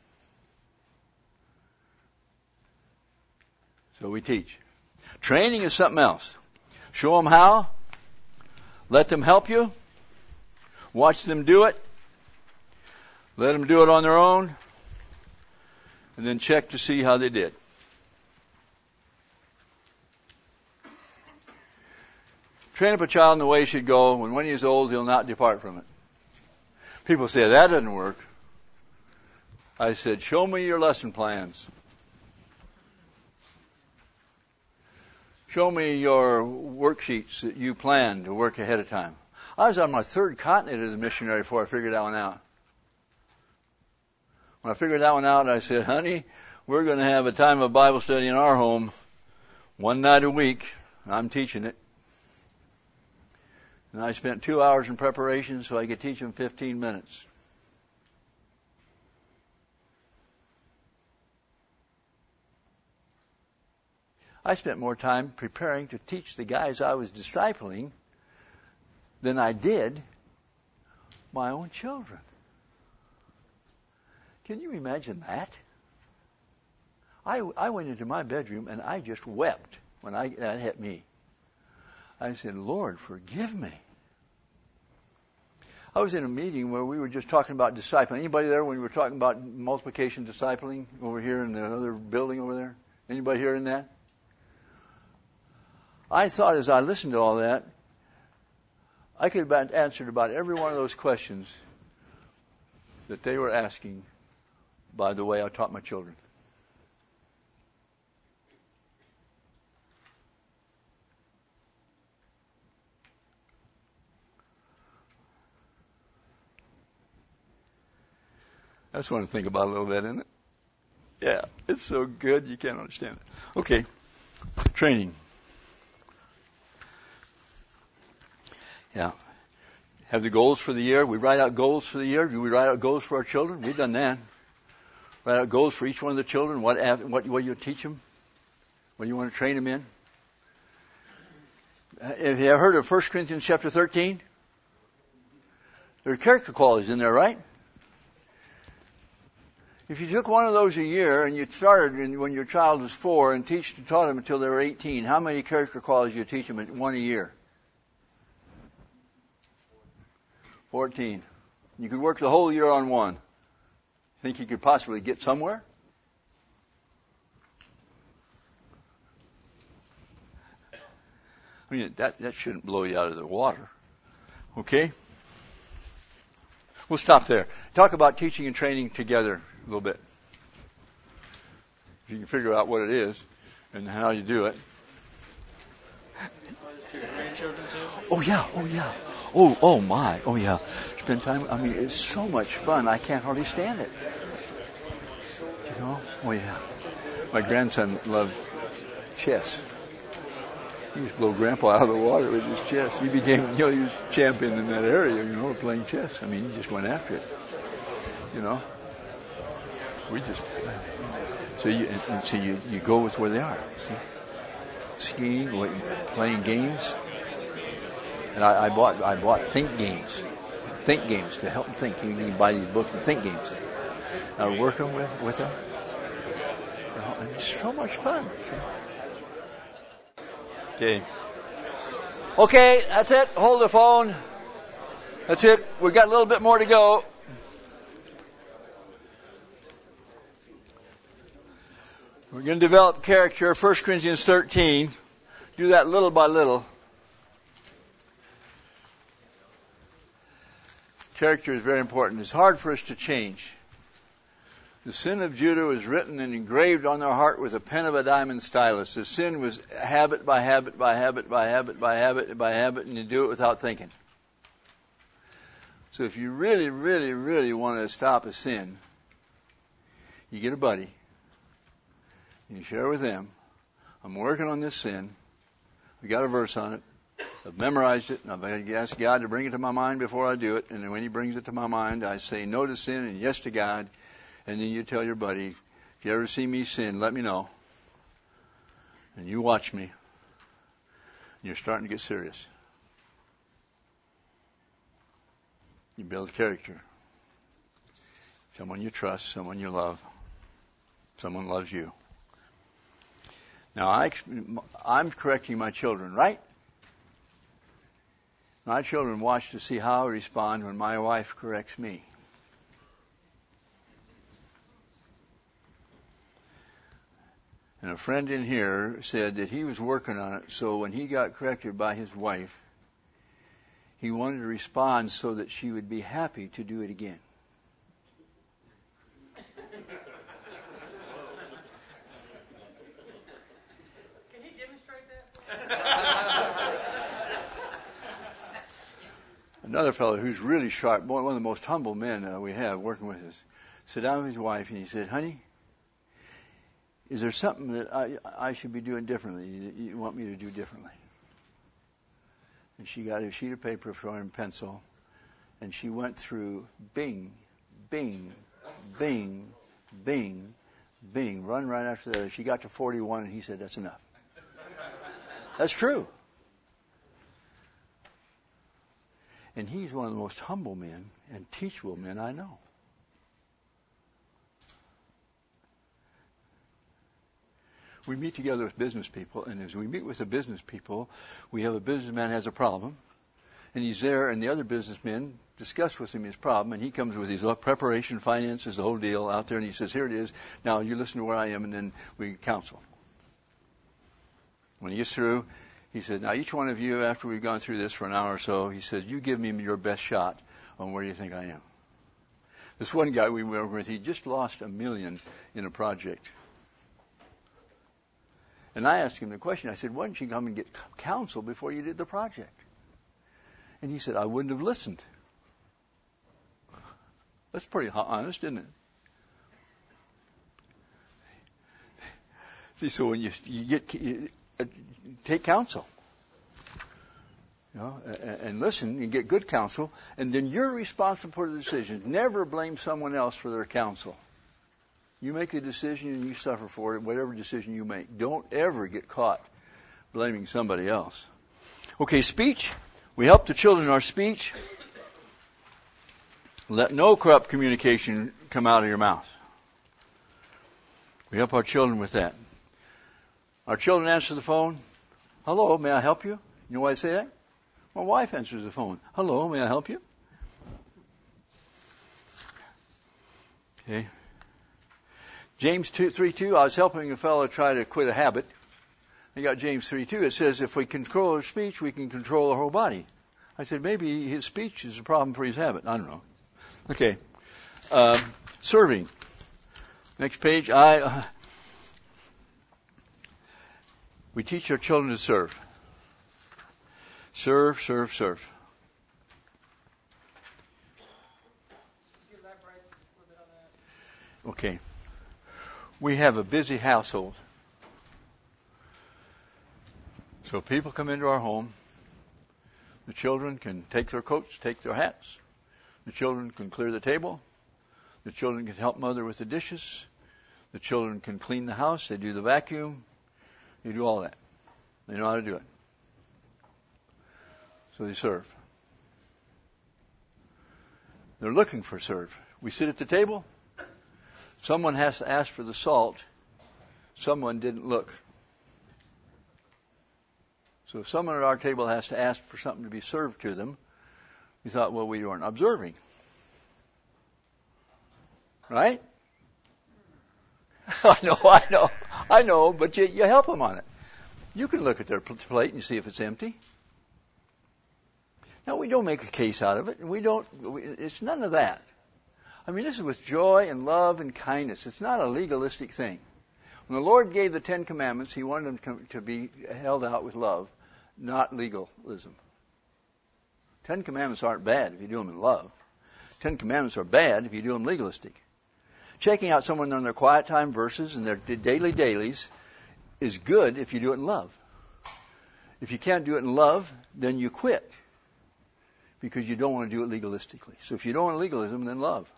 So we teach. Training is something else. Show them how. Let them help you. Watch them do it. Let them do it on their own. And then check to see how they did. Train up a child in the way he should go, and when he is old, he'll not depart from it. People say, that doesn't work. I said, show me your lesson plans. Show me your worksheets that you plan to work ahead of time. I was on my 3rd continent as a missionary before I figured that one out. When I figured that one out, I said, honey, we're going to have a time of Bible study in our home 1 night a week. I'm teaching it. And I spent 2 hours in preparation so I could teach them 15 minutes. I spent more time preparing to teach the guys I was discipling than I did my own children. Can you imagine that? I went into my bedroom and I just wept when that hit me. I said, Lord, forgive me. I was in a meeting where we were just talking about discipling. Anybody there when we were talking about multiplication discipling over here in the other building over there? Anybody hearing that? I thought as I listened to all that, I could have answered about every one of those questions that they were asking by the way I taught my children. That's one to think about a little bit, isn't it? Yeah, it's so good you can't understand it. Okay, training. Yeah. Have the goals for the year. We write out goals for the year. Do we write out goals for our children? We've done that. Write out goals for each one of the children. What you teach them? What you want to train them in? Have you ever heard of 1 Corinthians chapter 13? There are character qualities in there, right? If you took one of those a year and you started when your child was 4 and taught them until they were 18, how many character qualities you teach them in one a year? 14. You could work the whole year on one. Think you could possibly get somewhere? I mean, that shouldn't blow you out of the water. Okay? We'll stop there. Talk about teaching and training together a little bit. You can figure out what it is and how you do it. Oh yeah. Oh my. Oh yeah. Spend time. I mean, it's so much fun. I can't hardly stand it. You know? Oh yeah. My grandson loved chess. He used to blow Grandpa out of the water with his chess. He became, he was champion in that area, playing chess. I mean, he just went after it. We just, so you go with where they are. See? Skiing, playing games. And I bought think games to help them think. You can buy these books and think games. I work them with them. And it's so much fun. Okay, that's it. Hold the phone. That's it. We've got a little bit more to go. We're going to develop character. 1 Corinthians 13. Do that little by little. Character is very important. It's hard for us to change. The sin of Judah was written and engraved on their heart with a pen of a diamond stylus. The sin was habit by habit by habit by habit by habit by habit, and you do it without thinking. So if you really, really, really want to stop a sin, you get a buddy, and you share with them, I'm working on this sin. We got a verse on it. I've memorized it, and I've asked God to bring it to my mind before I do it. And then when He brings it to my mind, I say no to sin and yes to God. And then you tell your buddy, if you ever see me sin, let me know. And you watch me. And you're starting to get serious. You build character. Someone you trust, someone you love. Someone loves you. Now, I'm correcting my children, right? My children watch to see how I respond when my wife corrects me. And a friend in here said that he was working on it, so when he got corrected by his wife, he wanted to respond so that she would be happy to do it again. Can he demonstrate that? Another fellow who's really sharp, one of the most humble men we have working with us, sat down with his wife and he said, honey, is there something that I should be doing differently that you want me to do differently? And she got a sheet of paper for her and pencil, and she went through bing, bing, bing, bing, bing, run right after that. She got to 41, and he said, that's enough. That's true. And he's one of the most humble men and teachable men I know. We meet together with business people, and as we meet with the business people, we have a businessman has a problem, and he's there, and the other businessmen discuss with him his problem, and he comes with his preparation, finances, the whole deal out there, and he says, here it is, now you listen to where I am, and then we counsel. When he gets through, he says, now each one of you, after we've gone through this for an hour or so, he says, you give me your best shot on where you think I am. This one guy we were with, he just lost $1 million in a project. And I asked him the question. I said, why didn't you come and get counsel before you did the project? And he said, I wouldn't have listened. That's pretty honest, isn't it? See, so when you take counsel, and listen and get good counsel, and then you're responsible for the decision. Never blame someone else for their counsel. You make a decision and you suffer for it, whatever decision you make. Don't ever get caught blaming somebody else. Okay, speech. We help the children in our speech. Let no corrupt communication come out of your mouth. We help our children with that. Our children answer the phone. Hello, may I help you? You know why I say that? My wife answers the phone. Hello, may I help you? Okay. James 3:2, I was helping a fellow try to quit a habit. I got James 3:2. It says if we control our speech, we can control our whole body. I said maybe his speech is a problem for his habit. I don't know. Okay. Serving. Next page. We teach our children to serve. Serve, serve, serve. Could you elaborate a little bit on that? Okay. We have a busy household. So people come into our home. The children can take their coats, take their hats. The children can clear the table. The children can help mother with the dishes. The children can clean the house. They do the vacuum. They do all that. They know how to do it. So they serve. They're looking for serve. We sit at the table. Someone has to ask for the salt. Someone didn't look. So if someone at our table has to ask for something to be served to them, we thought, well, we weren't observing. Right? I know, but you help them on it. You can look at their plate and see if it's empty. Now, we don't make a case out of it, and it's none of that. I mean, this is with joy and love and kindness. It's not a legalistic thing. When the Lord gave the 10 Commandments, He wanted them to be held out with love, not legalism. 10 Commandments aren't bad if you do them in love. 10 Commandments are bad if you do them legalistic. Checking out someone on their quiet time verses and their daily dailies is good if you do it in love. If you can't do it in love, then you quit because you don't want to do it legalistically. So if you don't want legalism, then love.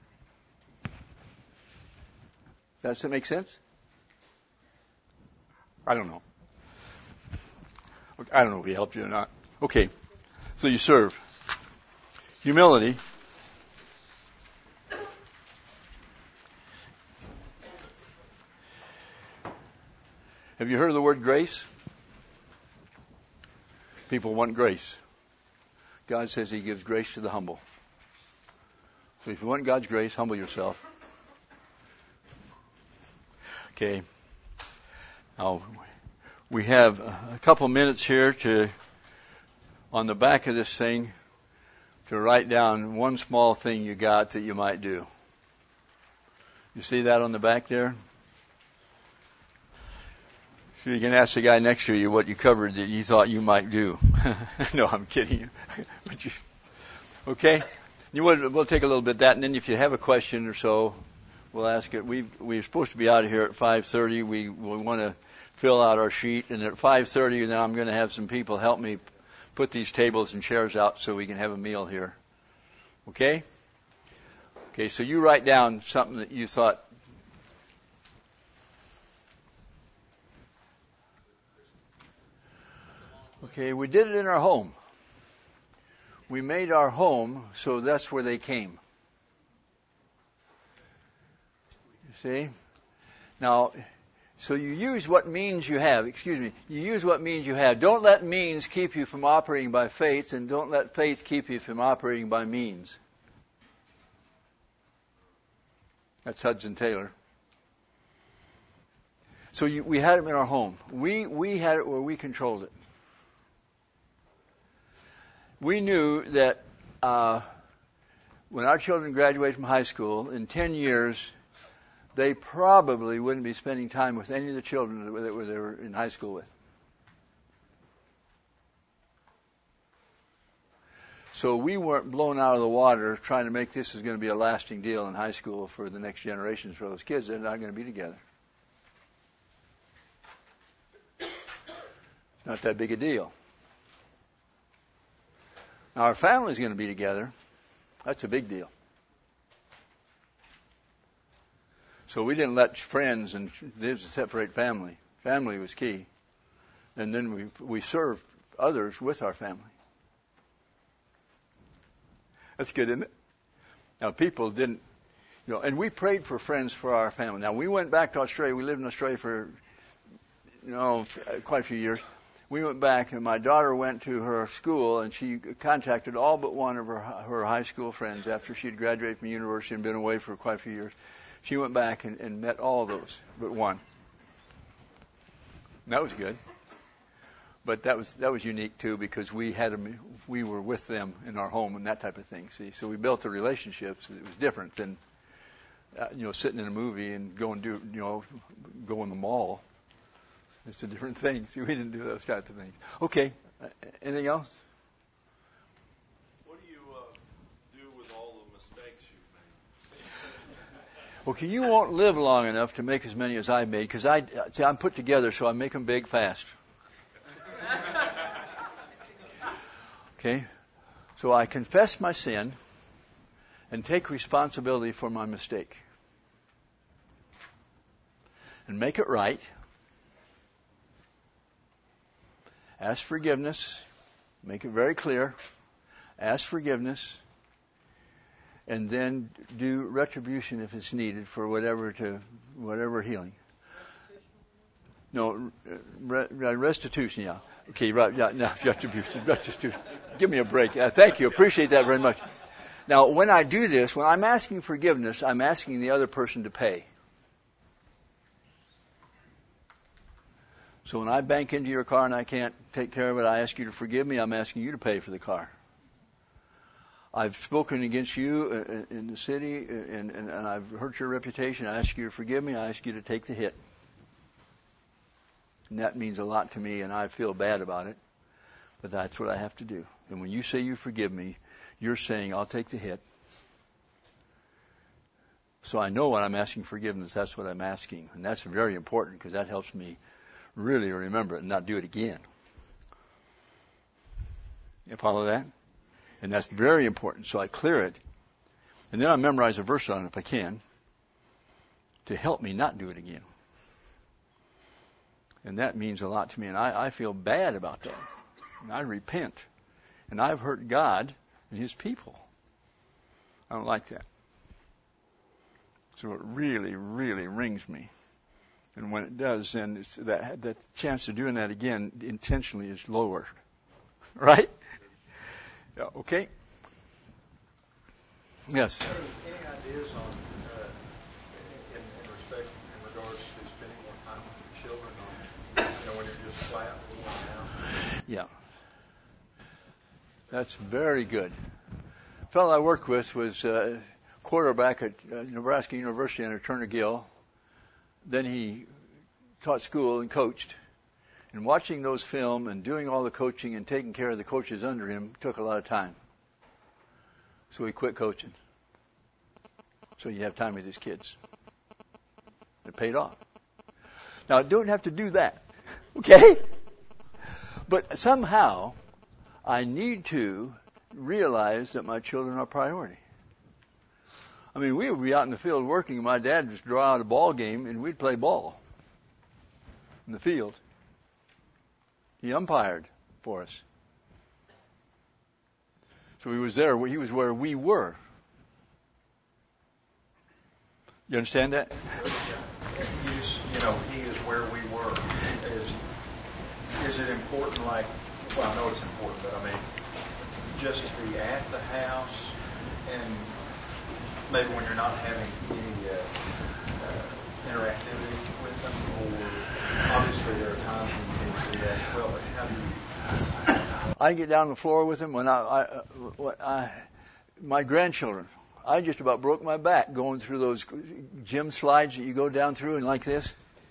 Does that make sense? I don't know. I don't know if he helped you or not. Okay, so you serve. Humility. Have you heard of the word grace? People want grace. God says He gives grace to the humble. So if you want God's grace, humble yourself. Okay. Now, we have a couple minutes here on the back of this thing, to write down one small thing you got that you might do. You see that on the back there? So you can ask the guy next to you what you covered that you thought you might do. No, I'm kidding you. Okay? We'll take a little bit of that, and then if you have a question or so, we'll ask it. We're supposed to be out of here at 5:30. We want to fill out our sheet, and at 5:30 now I'm going to have some people help me put these tables and chairs out so we can have a meal here. Okay? Okay, so you write down something that you thought. Okay, we did it in our home. We made our home, so that's where they came. You see? Now, so you use what means you have. You use what means you have. Don't let means keep you from operating by faith, and don't let faith keep you from operating by means. That's Hudson Taylor. So we had it in our home. We had it where we controlled it. We knew that when our children graduated from high school, in 10 years, they probably wouldn't be spending time with any of the children that they were in high school with. So we weren't blown out of the water trying to make this is going to be a lasting deal in high school for the next generations for those kids. They're not going to be together. Not that big a deal. Now our family's going to be together. That's a big deal. So we didn't let friends and this separate family. Family was key. And then we served others with our family. That's good, isn't it? Now people didn't, and we prayed for friends for our family. Now we went back to Australia. We lived in Australia for, quite a few years. We went back, and my daughter went to her school, and she contacted all but one of her high school friends after she'd graduated from university and been away for quite a few years. She went back and met all of those but one. And that was good. But that was unique too, because we were with them in our home and that type of thing. See, so we built the relationships. It was different than sitting in a movie and go in the mall. It's a different thing. See, we didn't do those kinds of things. Okay, anything else? What do you do with all the mistakes you've made? Okay, you won't live long enough to make as many as I made, because I'm put together, so I make them big fast. Okay, so I confess my sin and take responsibility for my mistake and make it right. Ask forgiveness. Make it very clear. Ask forgiveness. And then do retribution if it's needed for whatever healing. No, restitution, yeah. Okay, right, yeah, no, retribution. Give me a break. Thank you. Appreciate that very much. Now, when I do this, when I'm asking forgiveness, I'm asking the other person to pay. So when I bank into your car and I can't take care of it, I ask you to forgive me. I'm asking you to pay for the car. I've spoken against you in the city and I've hurt your reputation. I ask you to forgive me. I ask you to take the hit. And that means a lot to me, and I feel bad about it. But that's what I have to do. And when you say you forgive me, you're saying I'll take the hit. So I know when I'm asking forgiveness, that's what I'm asking. And that's very important, because that helps me really remember it and not do it again. You follow that? And that's very important. So I clear it. And then I memorize a verse on it if I can, to help me not do it again. And that means a lot to me. And I feel bad about that. And I repent. And I've hurt God and His people. I don't like that. So it really, really rings me. And when it does, then it's that chance of doing that again intentionally is lower. Right? Yeah, okay. Yes. Any ideas on, in respect, in regards to spending more time with your children when you're just flat down? Yeah. That's very good. The fellow I worked with was quarterback at Nebraska University under Turner Gill. Then he taught school and coached. And watching those film and doing all the coaching and taking care of the coaches under him took a lot of time. So he quit coaching. So you have time with his kids. It paid off. Now, don't have to do that. Okay? But somehow, I need to realize that my children are priority. I mean, we would be out in the field working, and my dad would just draw out a ball game, and we'd play ball in the field. He umpired for us. So he was there. He was where we were. You understand that? He is where we were. Is it important, I know it's important, but just to be at the house and maybe when you're not having any interactivity with them, or obviously there are times when you need to do that as well, but how do you... I get down on the floor with them when my grandchildren, I just about broke my back going through those gym slides that you go down through and like this.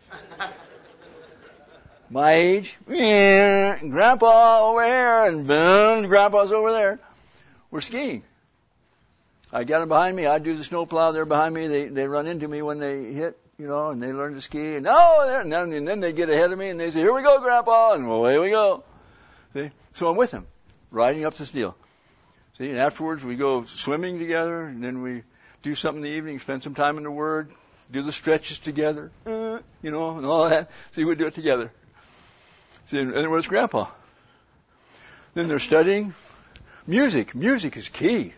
My age, Grandpa over here, and boom, Grandpa's over there. We're skiing. I got them behind me. I do the snowplow. They're behind me. They run into me when they hit. and they learn to ski, and then they get ahead of me, and they say, "Here we go, Grandpa," and away we go. See? So I'm with them, riding up this deal. See, and afterwards we go swimming together, and then we do something in the evening, spend some time in the Word, do the stretches together, and all that. See, we do it together. See, and then where's Grandpa? Then they're studying music. Music is key.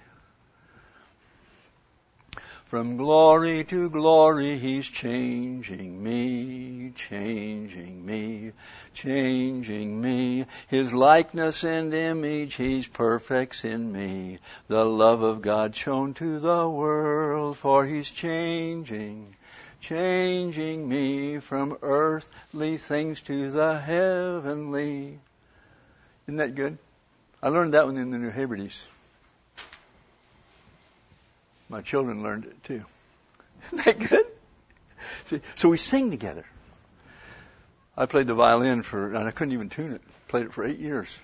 From glory to glory, He's changing me, changing me, changing me. His likeness and image He's perfects in me. The love of God shown to the world, for He's changing, changing me from earthly things to the heavenly. Isn't that good? I learned that one in the New Hebrides. My children learned it too. Isn't that good? See, so we sing together. I played the violin and I couldn't even tune it. Played it for 8 years.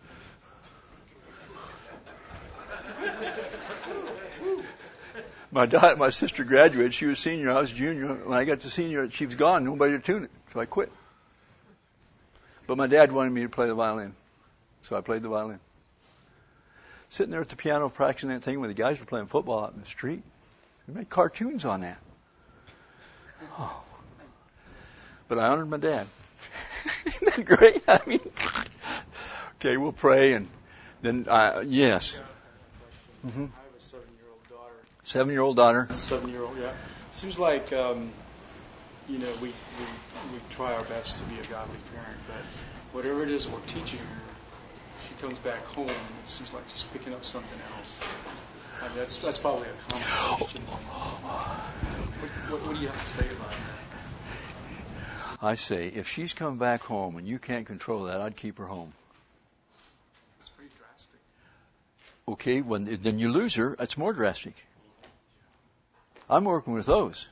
My sister graduated. She was senior. I was junior. When I got to senior, she was gone. Nobody to tune it. So I quit. But my dad wanted me to play the violin. So I played the violin. Sitting there at the piano practicing that thing when the guys were playing football out in the street. We made cartoons on that. Oh. But I honored my dad. Isn't that great? I mean, okay, we'll pray and then, yes. Mm-hmm. I have a 7-year-old daughter. 7-year-old daughter? 7-year-old, yeah. Seems like, we try our best to be a godly parent, but whatever it is we're teaching her, she comes back home and it seems like she's picking up something else. I mean, that's probably a common question. What do you have to say about that? I say, if she's come back home and you can't control that, I'd keep her home. It's pretty drastic. Okay, then you lose her. It's more drastic. I'm working with those.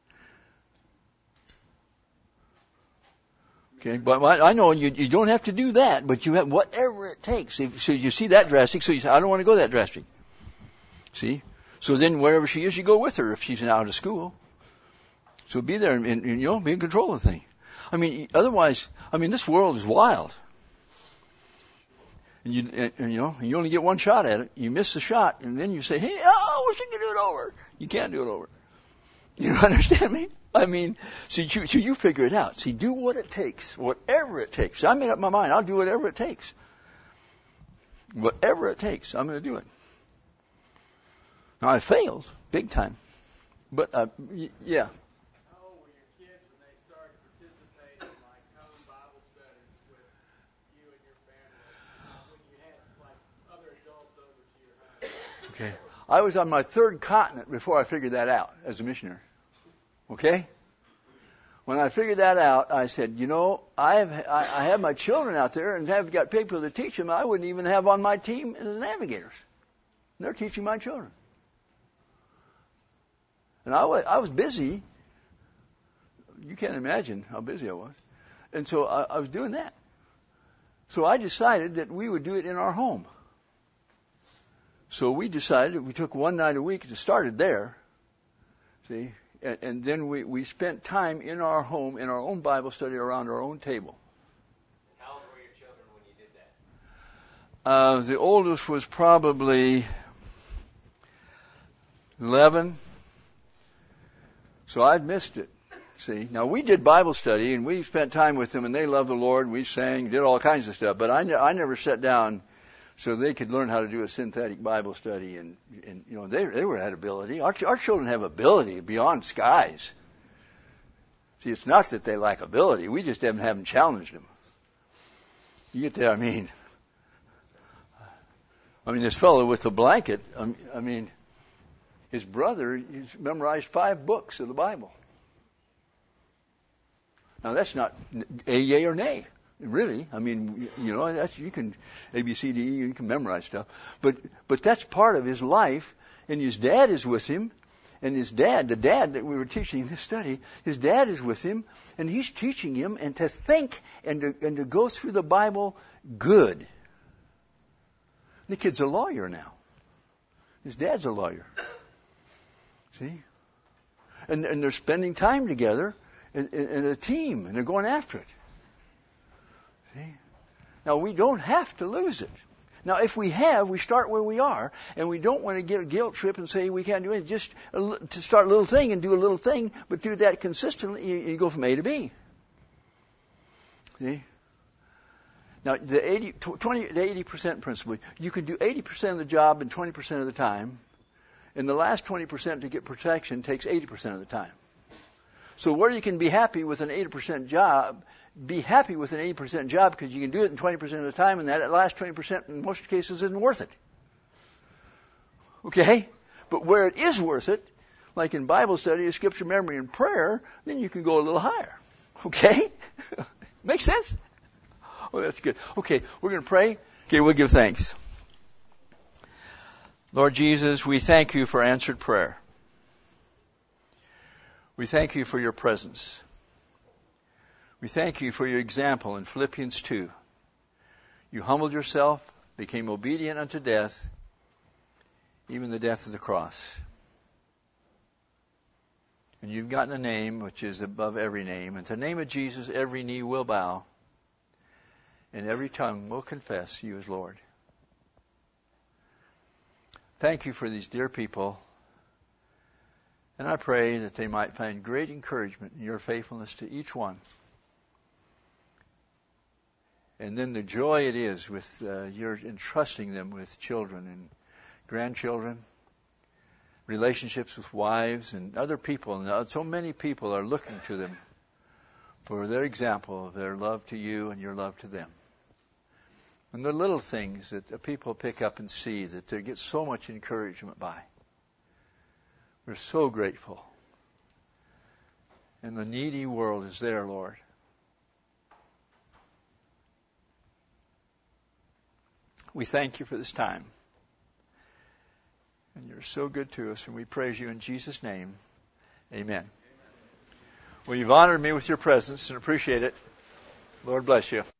Okay, but I know you don't have to do that, but you have whatever it takes. So you see that drastic, so you say, I don't want to go that drastic. See? So then wherever she is, you go with her if she's out of school. So be there and be in control of the thing. I mean, otherwise, this world is wild. And you only get one shot at it. You miss the shot, and then you say, hey, I wish I could do it over. You can't do it over. You understand me? So you figure it out. See, do what it takes, whatever it takes. I made up my mind. I'll do whatever it takes. Whatever it takes, I'm going to do it. Now, I failed big time. But, yeah. How old were your kids when they started participating in home Bible studies with you and your family when you had other adults over to your house? Okay. I was on my third continent before I figured that out as a missionary. Okay? When I figured that out, I said, I have my children out there and have got people to teach them I wouldn't even have on my team as navigators. They're teaching my children. And I was busy. You can't imagine how busy I was. And so I was doing that. So I decided that we would do it in our home. So we decided we took one night a week. It started there. See? And then we spent time in our home, in our own Bible study, around our own table. How old were your children when you did that? The oldest was probably 11. So I'd missed it. See, now we did Bible study and we spent time with them and they loved the Lord and we sang, did all kinds of stuff. But I never sat down so they could learn how to do a synthetic Bible study and they were had ability. Our children have ability beyond skies. See, it's not that they lack ability. We just haven't challenged them. You get that? This fellow with the blanket, his brother he's memorized 5 books of the Bible. Now that's not a yay or nay, really. That's, you can A, B, C, D, E, you can memorize stuff. But that's part of his life, and his dad is with him, and his dad, the dad that we were teaching this study, his dad is with him, and he's teaching him and to think and to go through the Bible good. The kid's a lawyer now. His dad's a lawyer. See? And they're spending time together in a team, and they're going after it. See? Now, we don't have to lose it. Now, if we have, we start where we are, and we don't want to get a guilt trip and say we can't do it. Just to start a little thing and do a little thing, but do that consistently, you go from A to B. See? Now, the 80% principle, you can do 80% of the job in 20% of the time, and the last 20% to get protection takes 80% of the time. So where you can be happy with an 80% job, be happy with an 80% job because you can do it in 20% of the time, and that last 20% in most cases isn't worth it. Okay? But where it is worth it, like in Bible study, scripture memory, and prayer, then you can go a little higher. Okay? Make sense? Oh, that's good. Okay, we're going to pray. Okay, we'll give thanks. Lord Jesus, we thank you for answered prayer. We thank you for your presence. We thank you for your example in Philippians 2. You humbled yourself, became obedient unto death, even the death of the cross. And you've gotten a name which is above every name. And to the name of Jesus, every knee will bow, and every tongue will confess you as Lord. Thank you for these dear people. And I pray that they might find great encouragement in your faithfulness to each one. And then the joy it is with your entrusting them with children and grandchildren, relationships with wives and other people. And so many people are looking to them for their example of their love to you and your love to them. And the little things that the people pick up and see that they get so much encouragement by. We're so grateful. And the needy world is there, Lord. We thank you for this time. And you're so good to us, and we praise you in Jesus' name. Amen. Well, you've honored me with your presence and appreciate it. Lord bless you.